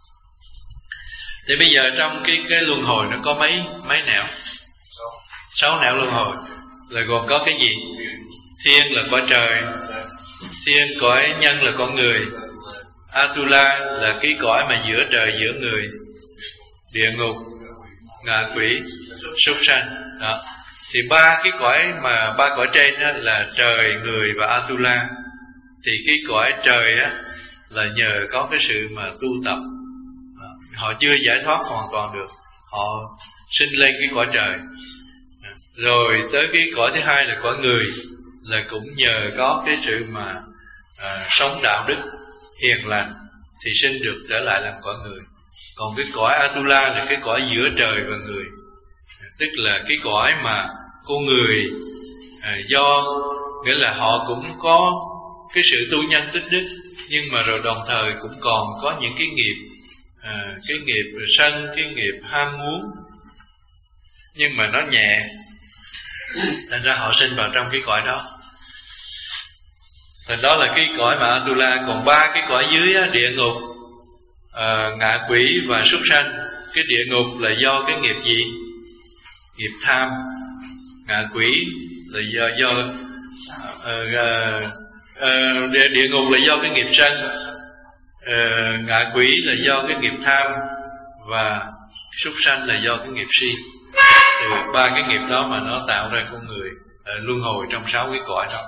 Thì bây giờ trong cái cái luân hồi nó có mấy mấy nẻo? Sáu nẻo luân hồi là gồm có cái gì? Thiên là cõi trời, thiên cõi nhân là cõi người, Atula là cái cõi mà giữa trời giữa người, địa ngục, ngạ quỷ, súc sanh. Đó. Thì ba cái cõi mà ba cõi trên đó là trời, người và Atula. Thì cái cõi trời á là nhờ có cái sự mà tu tập, họ chưa giải thoát hoàn toàn được, họ sinh lên cái cõi trời. Rồi tới cái cõi thứ hai là cõi người, là cũng nhờ có cái sự mà à, sống đạo đức hiền lành thì sinh được trở lại làm cõi người. Còn cái cõi Atula là cái cõi giữa trời và người, tức là cái cõi mà con người à, do nghĩa là họ cũng có cái sự tu nhân tích đức, nhưng mà rồi đồng thời cũng còn có những cái nghiệp à, cái nghiệp sân, cái nghiệp ham muốn, nhưng mà nó nhẹ, thành ra họ sinh vào trong cái cõi đó. Thành đó là cái cõi mà Atula. Còn ba cái cõi dưới á, địa ngục, à, ngạ quỷ và súc sanh. Cái địa ngục là do cái nghiệp gì? Nghiệp tham. Ngạ quỷ là do do uh, uh, uh, địa, địa ngục là do cái nghiệp sân, uh, ngạ quỷ là do cái nghiệp tham, và súc sanh là do cái nghiệp si. Từ ba cái nghiệp đó mà nó tạo ra con người uh, luân hồi trong sáu cái cõi đó.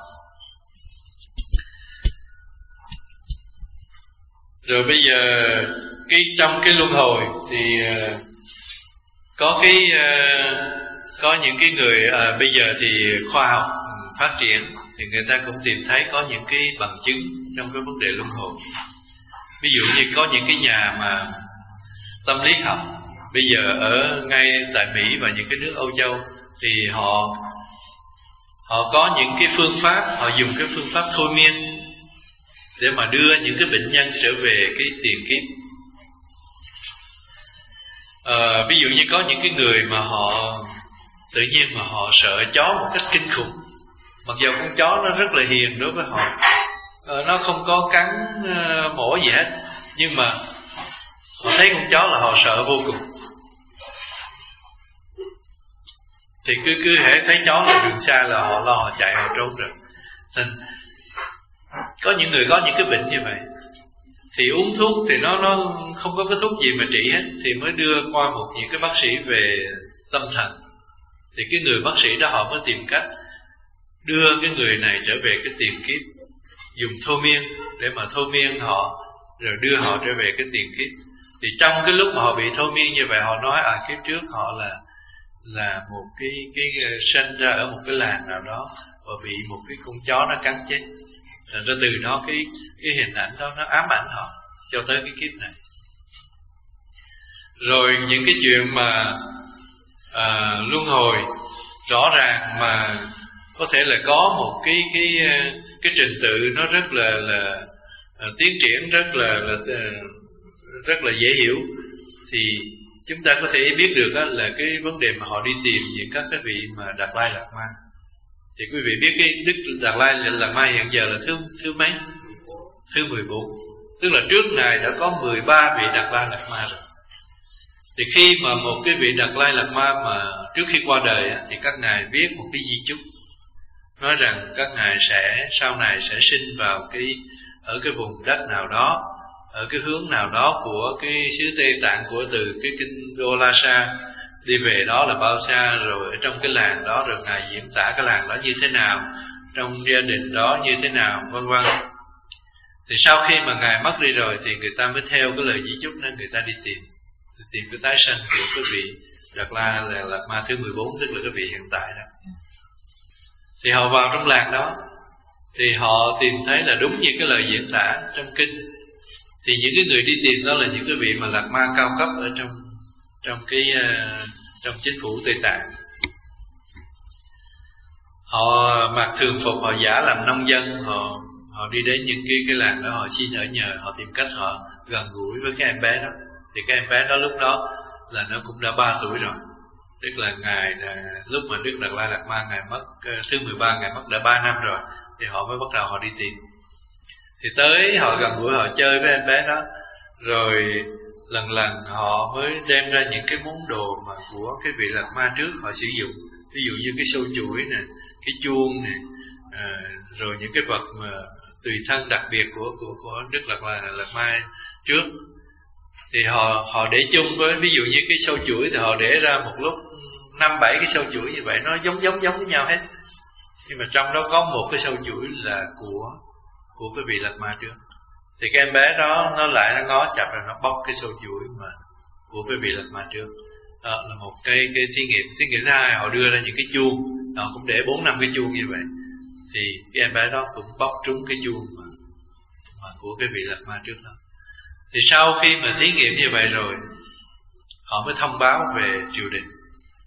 Rồi bây giờ cái trong cái luân hồi thì uh, có cái uh, có những cái người uh, bây giờ thì khoa học phát triển thì người ta cũng tìm thấy có những cái bằng chứng trong cái vấn đề luân hồi. Ví dụ như có những cái nhà mà tâm lý học bây giờ ở ngay tại Mỹ và những cái nước Âu Châu thì họ họ có những cái phương pháp, họ dùng cái phương pháp thôi miên để mà đưa những cái bệnh nhân trở về cái tiền kiếp. À, ví dụ như có những cái người mà họ tự nhiên mà họ sợ chó một cách kinh khủng, mặc dù con chó nó rất là hiền đối với họ, à, nó không có cắn uh, mổ gì hết, nhưng mà họ thấy con chó là họ sợ vô cùng. Thì cứ cứ hễ thấy chó là đường xa là họ lo, họ chạy, họ trốn rồi. Nên có những người có những cái bệnh như vậy thì uống thuốc thì nó nó không có cái thuốc gì mà trị hết, thì mới đưa qua một những cái bác sĩ về tâm thần. Thì cái người bác sĩ đó họ mới tìm cách đưa cái người này trở về cái tiền kiếp, dùng thôi miên để mà thôi miên họ, rồi đưa họ trở về cái tiền kiếp. Thì trong cái lúc mà họ bị thôi miên như vậy, họ nói à kiếp trước họ là là một cái cái sinh ra ở một cái làng nào đó và bị một cái con chó nó cắn chết. Rồi ra từ đó cái cái hình ảnh đó nó ám ảnh họ cho tới cái kiếp này. Rồi những cái chuyện mà à, luân hồi rõ ràng mà có thể là có một cái cái cái trình tự nó rất là là uh, tiến triển rất là, là uh, rất là dễ hiểu, thì chúng ta có thể biết được đó là cái vấn đề mà họ đi tìm những các cái vị mà Đạt Lai Lạt Ma. Thì quý vị biết cái Đức Đạt Lai Lạt Ma hiện giờ là thứ thứ mấy? Thứ mười bốn. Tức là trước Ngài đã có mười ba vị Đạt Lai Lạt Ma rồi. Thì khi mà một cái vị Đạt Lai Lạt Ma mà trước khi qua đời thì các ngài viết một cái di chúc nói rằng các ngài sẽ sau này sẽ sinh vào cái ở cái vùng đất nào đó, ở cái hướng nào đó của cái xứ Tây Tạng, của từ cái kinh đô La Sa đi về đó là bao xa, rồi ở trong cái làng đó rồi ngài diễn tả cái làng đó như thế nào, trong gia đình đó như thế nào, vân vân. Thì sau khi mà ngài mất đi rồi thì người ta mới theo cái lời di chúc nên người ta đi tìm tìm cái tái sanh của cái vị Đạt La là Lạt Ma thứ mười bốn, tức là cái vị hiện tại đó. Thì họ vào trong làng đó thì họ tìm thấy là đúng như cái lời diễn tả trong kinh. Thì những cái người đi tìm đó là những cái vị mà Lạt Ma cao cấp ở trong trong cái uh, trong chính phủ Tây Tạng. Họ mặc thường phục, họ giả làm nông dân, họ họ đi đến những cái cái làng đó, họ xin ở nhờ, họ tìm cách họ gần gũi với cái em bé đó. Thì cái em bé đó lúc đó là nó cũng đã ba tuổi rồi, tức là ngài là, lúc mà Đức Đạt Lai Lạt Ma ngài mất thứ mười ba, ngài mất đã ba năm rồi, thì họ mới bắt đầu họ đi tìm. Thì tới họ gần gũi, họ chơi với em bé đó, rồi lần lần họ mới đem ra những cái món đồ mà của cái vị Lạt Ma trước họ sử dụng, ví dụ như cái sâu chuỗi nè, cái chuông nè, à, rồi những cái vật mà tùy thân đặc biệt của của của Đức Đạt Lai Lạt Ma trước. Thì họ họ để chung với, ví dụ như cái sâu chuỗi thì họ để ra một lúc năm bảy cái sâu chuỗi như vậy, nó giống giống giống với nhau hết, nhưng mà trong đó có một cái sâu chuỗi là của của cái vị Lạt Ma trước. Thì cái em bé đó nó lại nó ngó chặt rồi nó bóc cái sâu chuỗi mà của cái vị Lạt Ma trước. Đó là một cái cái thí nghiệm. Thí nghiệm thứ hai, họ đưa ra những cái chuông, họ cũng để bốn năm cái chuông như vậy. Thì cái em bé đó cũng bóc trúng cái chuông mà, mà của cái vị Lạt Ma trước đó. Thì sau khi mà thí nghiệm như vậy rồi, họ mới thông báo về triều đình.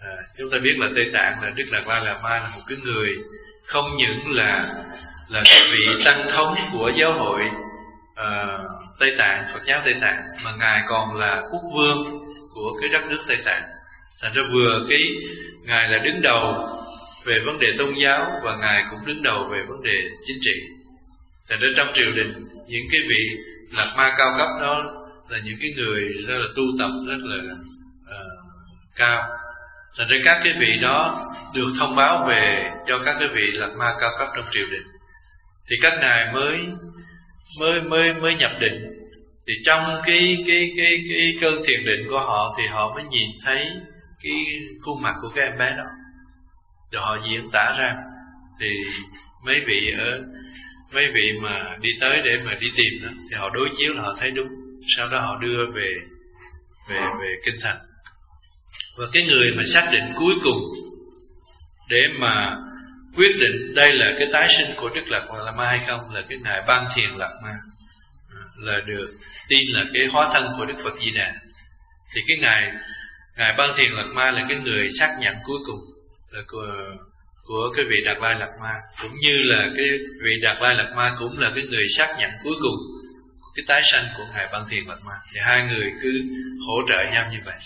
À, chúng ta biết là Tây Tạng là Đức Đạt Lai Lạt Ma là một cái người không những là là cái vị tăng thống của giáo hội uh, Tây Tạng, Phật giáo Tây Tạng, mà ngài còn là quốc vương của cái đất nước Tây Tạng. Thành ra vừa cái ngài là đứng đầu về vấn đề tôn giáo và ngài cũng đứng đầu về vấn đề chính trị. Thành ra trong triều đình những cái vị Lạt Ma cao cấp đó là những cái người rất là tu tập rất là uh, cao. Thành ra các cái vị đó được thông báo về cho các cái vị Lạt Ma cao cấp trong triều đình, thì các ngài mới mới mới mới nhập định. Thì trong cái cái cái cái cơn thiền định của họ thì họ mới nhìn thấy cái khuôn mặt của cái em bé đó, rồi họ diễn tả ra. Thì mấy vị ở mấy vị mà đi tới để mà đi tìm đó, thì họ đối chiếu là họ thấy đúng. Sau đó họ đưa về về về kinh thành. Và cái người mà xác định cuối cùng để mà quyết định đây là cái tái sinh của Đức Lạt Ma hay không là cái ngài Ban Thiền Lạt Ma, là được tin là cái hóa thân của Đức Phật Di Đà. Thì cái ngài ngài Ban Thiền Lạt Ma là cái người xác nhận cuối cùng là của, của cái vị Đạt Lai Lạt Ma, cũng như là cái vị Đạt Lai Lạt Ma cũng là cái người xác nhận cuối cùng cái tái sanh của ngài Ban Thiền Lạt Ma. Thì hai người cứ hỗ trợ nhau như vậy.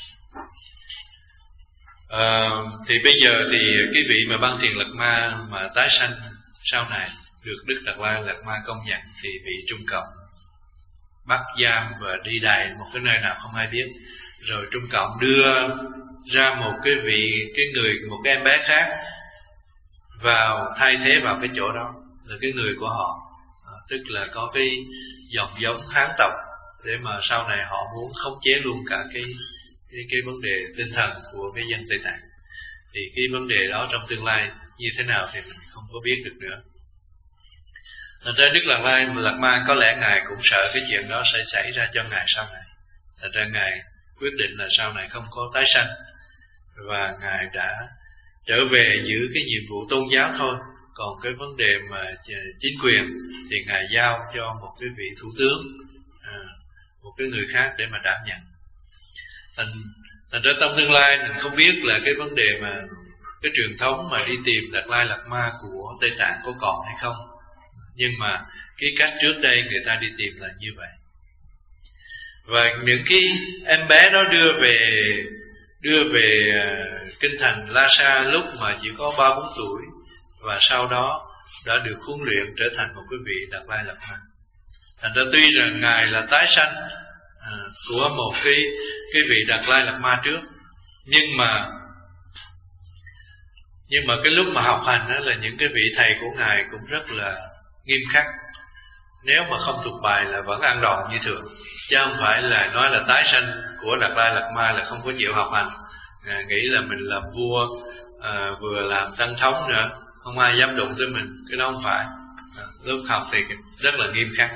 À, thì bây giờ thì cái vị mà Ban Thiền Lạt Ma mà tái sanh sau này được Đức Đạt Lai Lạt Ma công nhận, thì vị Trung Cộng bắt giam và đi đày một cái nơi nào không ai biết. Rồi Trung Cộng đưa ra một cái vị cái người một cái em bé khác vào thay thế vào cái chỗ đó, là cái người của họ, à, tức là có cái dòng giống Hán tộc, để mà sau này họ muốn khống chế luôn cả cái cái cái vấn đề tinh thần của cái dân Tây Tạng. Thì cái vấn đề đó trong tương lai như thế nào thì mình không có biết được nữa. Thành ra Đức Đạt Lai Lạt Ma có lẽ ngài cũng sợ cái chuyện đó sẽ xảy ra cho ngài sau này. Thành ra ngài quyết định là sau này không có tái sanh, và ngài đã trở về giữ cái nhiệm vụ tôn giáo thôi. Còn cái vấn đề mà chính quyền thì ngài giao cho một cái vị thủ tướng, à, một cái người khác để mà đảm nhận. Thành, thành ra trong tương lai mình không biết là cái vấn đề mà cái truyền thống mà đi tìm Đạt Lai Lạt Ma của Tây Tạng có còn hay không. Nhưng mà cái cách trước đây người ta đi tìm là như vậy. Và những cái em bé đó đưa về đưa về uh, kinh thành Lhasa lúc mà chỉ có ba bốn tuổi, và sau đó đã được huấn luyện trở thành một cái vị Đạt Lai Lạt Ma. Thành ra tuy rằng ngài là tái sanh uh, của một cái cái vị Đạt Lai Lạt Ma trước, nhưng mà nhưng mà cái lúc mà học hành đó, là những cái vị thầy của ngài cũng rất là nghiêm khắc. Nếu mà không thuộc bài là vẫn ăn đòn như thường, chứ không phải là nói là tái sanh của Đạt Lai Lạt Ma là không có chịu học hành, à, nghĩ là mình làm vua, à, vừa làm tăng thống nữa, không ai dám đụng tới mình. Cái đó không phải. À, lúc học thì rất là nghiêm khắc.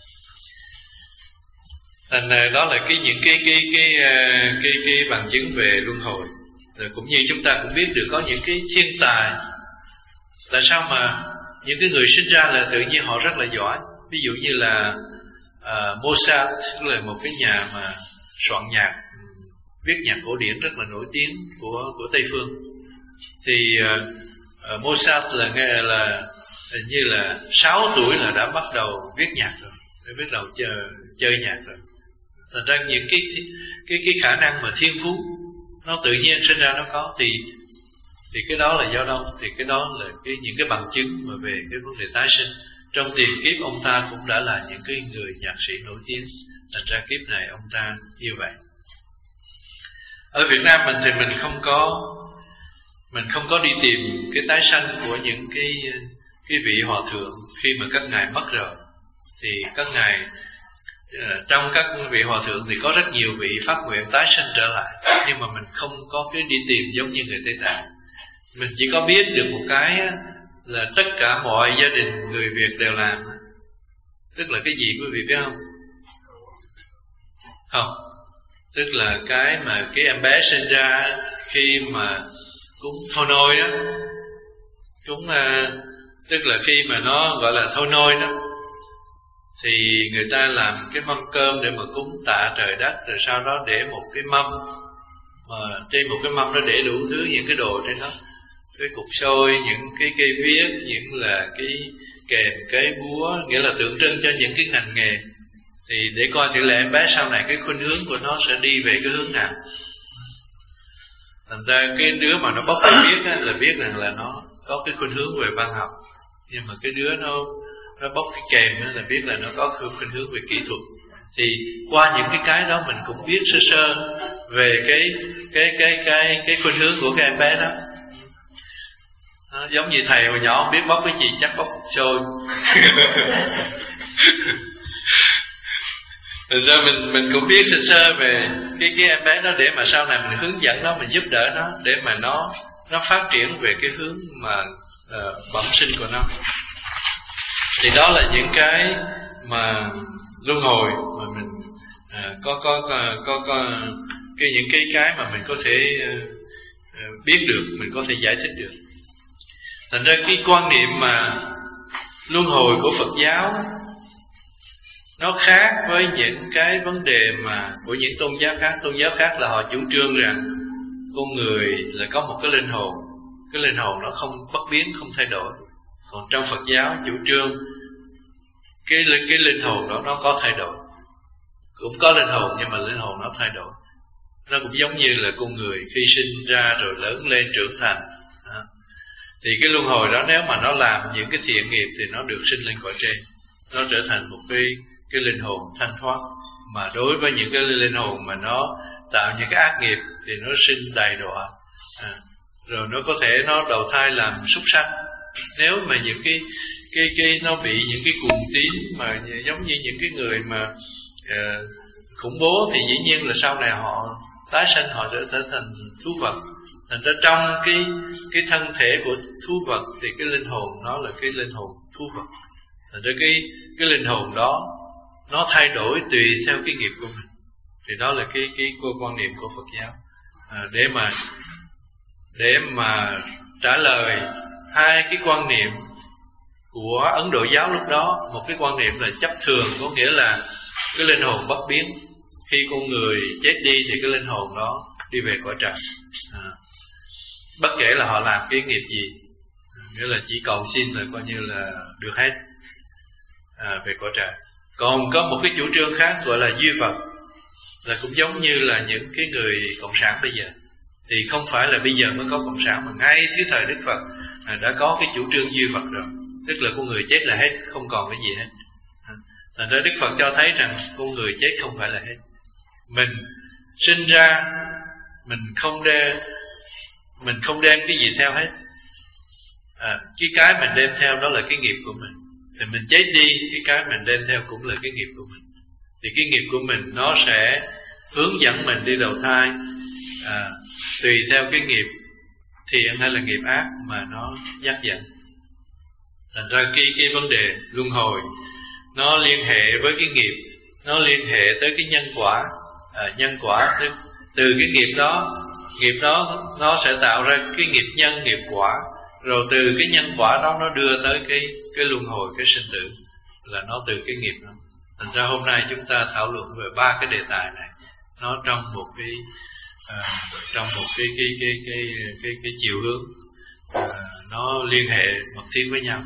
Thành đó là cái những cái cái cái cái cái, cái bằng chứng về luân hồi. Rồi cũng như chúng ta cũng biết được có những cái thiên tài, tại sao mà những cái người sinh ra là tự nhiên họ rất là giỏi. Ví dụ như là uh, Mozart, tức là một cái nhà mà soạn nhạc, viết nhạc cổ điển rất là nổi tiếng của của Tây phương. Thì uh, uh, Mozart là nghe là hình như là sáu tuổi là đã bắt đầu viết nhạc rồi, đã bắt đầu chơi, chơi nhạc rồi. Thành ra những cái cái cái khả năng mà thiên phú nó tự nhiên sinh ra nó có, thì thì cái đó là do đâu? Thì cái đó là cái những cái bằng chứng mà về cái vấn đề tái sinh. Trong tiền kiếp ông ta cũng đã là những cái người nhạc sĩ nổi tiếng, thành ra kiếp này ông ta như vậy. Ở Việt Nam mình thì mình không có mình không có đi tìm cái tái sanh của những cái cái vị hòa thượng khi mà các ngài mất rồi. Thì các ngài trong các vị hòa thượng thì có rất nhiều vị phát nguyện tái sinh trở lại, nhưng mà mình không có cái đi tìm giống như người Tây Tạng. Mình chỉ có biết được một cái là tất cả mọi gia đình người Việt đều làm. Tức là cái gì quý vị biết không? Không. Tức là cái mà cái em bé sinh ra khi mà cúng thôi nôi đó, cúng uh, tức là khi mà nó gọi là thôi nôi đó, thì người ta làm cái mâm cơm để mà cúng tạ trời đất, rồi sau đó để một cái mâm mà trên một cái mâm nó để đủ thứ những cái đồ trên đó, cái cục xôi, những cái cây viết, những là cái kèm, cái búa, nghĩa là tượng trưng cho những cái ngành nghề. Thì để coi thử là em bé sau này cái khuynh hướng của nó sẽ đi về cái hướng nào. Thành ra cái đứa mà nó bóc cái viết á, là biết rằng là nó có cái khuynh hướng về văn học. Nhưng mà cái đứa nó nó bóc cái kèm á, là biết là nó có khuynh hướng về kỹ thuật. Thì qua những cái cái đó mình cũng biết sơ sơ về cái cái cái cái cái khuynh hướng của cái em bé đó. Nó giống như thầy hồi nhỏ không biết bóc cái gì, chắc bóc cục xôi. Thành ra mình mình cũng biết sơ sơ về cái cái em bé đó để mà sau này mình hướng dẫn nó, mình giúp đỡ nó để mà nó nó phát triển về cái hướng mà uh, bẩm sinh của nó. Thì đó là những cái mà luân hồi mà mình uh, có, có có có có cái những cái cái mà mình có thể uh, uh, biết được, mình có thể giải thích được. Thành ra cái quan niệm mà luân hồi của Phật giáo nó khác với những cái vấn đề mà của những tôn giáo khác. Tôn giáo khác là họ chủ trương rằng con người là có một cái linh hồn, cái linh hồn nó không bất biến, không thay đổi. Còn trong Phật giáo chủ trương cái cái linh hồn đó nó có thay đổi, cũng có linh hồn nhưng mà linh hồn nó thay đổi. Nó cũng giống như là con người khi sinh ra rồi lớn lên trưởng thành. À. Thì cái luân hồi đó nếu mà nó làm những cái thiện nghiệp thì nó được sinh lên cõi trên, nó trở thành một cái cái linh hồn thanh thoát. Mà đối với những cái linh hồn mà nó tạo những cái ác nghiệp thì nó sinh đầy đọa. À. Rồi nó có thể nó đầu thai làm súc sanh. Nếu mà những cái cái cái nó bị những cái cuồng tín mà giống như những cái người mà uh, khủng bố thì dĩ nhiên là sau này họ tái sanh, họ sẽ trở thành thú vật. Thành ra trong cái cái thân thể của thú vật thì cái linh hồn nó là cái linh hồn thú vật. Thành ra cái cái linh hồn đó nó thay đổi tùy theo cái nghiệp của mình. Thì đó là cái cái quan niệm của Phật giáo. À, để mà để mà trả lời hai cái quan niệm của Ấn Độ giáo lúc đó. Một cái quan niệm là chấp thường, có nghĩa là cái linh hồn bất biến. Khi con người chết đi thì cái linh hồn đó đi về cõi trời. À, bất kể là họ làm cái nghiệp gì, nghĩa là chỉ cầu xin là coi như là được hết, à, về cõi trời. Còn có một cái chủ trương khác gọi là duy vật, là cũng giống như là những cái người cộng sản bây giờ. Thì không phải là bây giờ mới có cộng sản, mà ngay thứ thời Đức Phật à, đã có cái chủ trương duy vật rồi. Tức là con người chết là hết, không còn cái gì hết. Thành ra Đức Phật cho thấy rằng con người chết không phải là hết. Mình sinh ra mình không đem mình không đem cái gì theo hết. À, cái cái mình đem theo đó là cái nghiệp của mình. Thì mình chết đi, cái cái mình đem theo cũng là cái nghiệp của mình. Thì cái nghiệp của mình nó sẽ hướng dẫn mình đi đầu thai, à, tùy theo cái nghiệp thiện hay là nghiệp ác mà nó dắt dẫn. Thành ra cái, cái vấn đề luân hồi nó liên hệ với cái nghiệp, nó liên hệ tới cái nhân quả. À, nhân quả từ, từ cái nghiệp đó, nghiệp đó nó sẽ tạo ra cái nghiệp nhân, nghiệp quả. Rồi từ cái nhân quả đó nó đưa tới cái, cái luân hồi, cái sinh tử, là nó từ cái nghiệp đó. Thành ra hôm nay chúng ta thảo luận về ba cái đề tài này, nó trong một cái à, trong một cái cái cái cái cái cái, cái chiều hướng à, nó liên hệ mật thiết với nhau.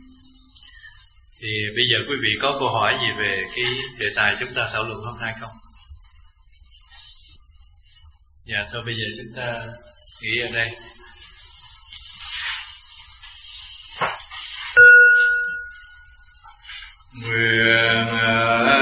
Thì bây giờ quý vị có câu hỏi gì về cái đề tài chúng ta thảo luận hôm nay không? Dạ thôi bây giờ chúng ta nghỉ ở đây. Nguyện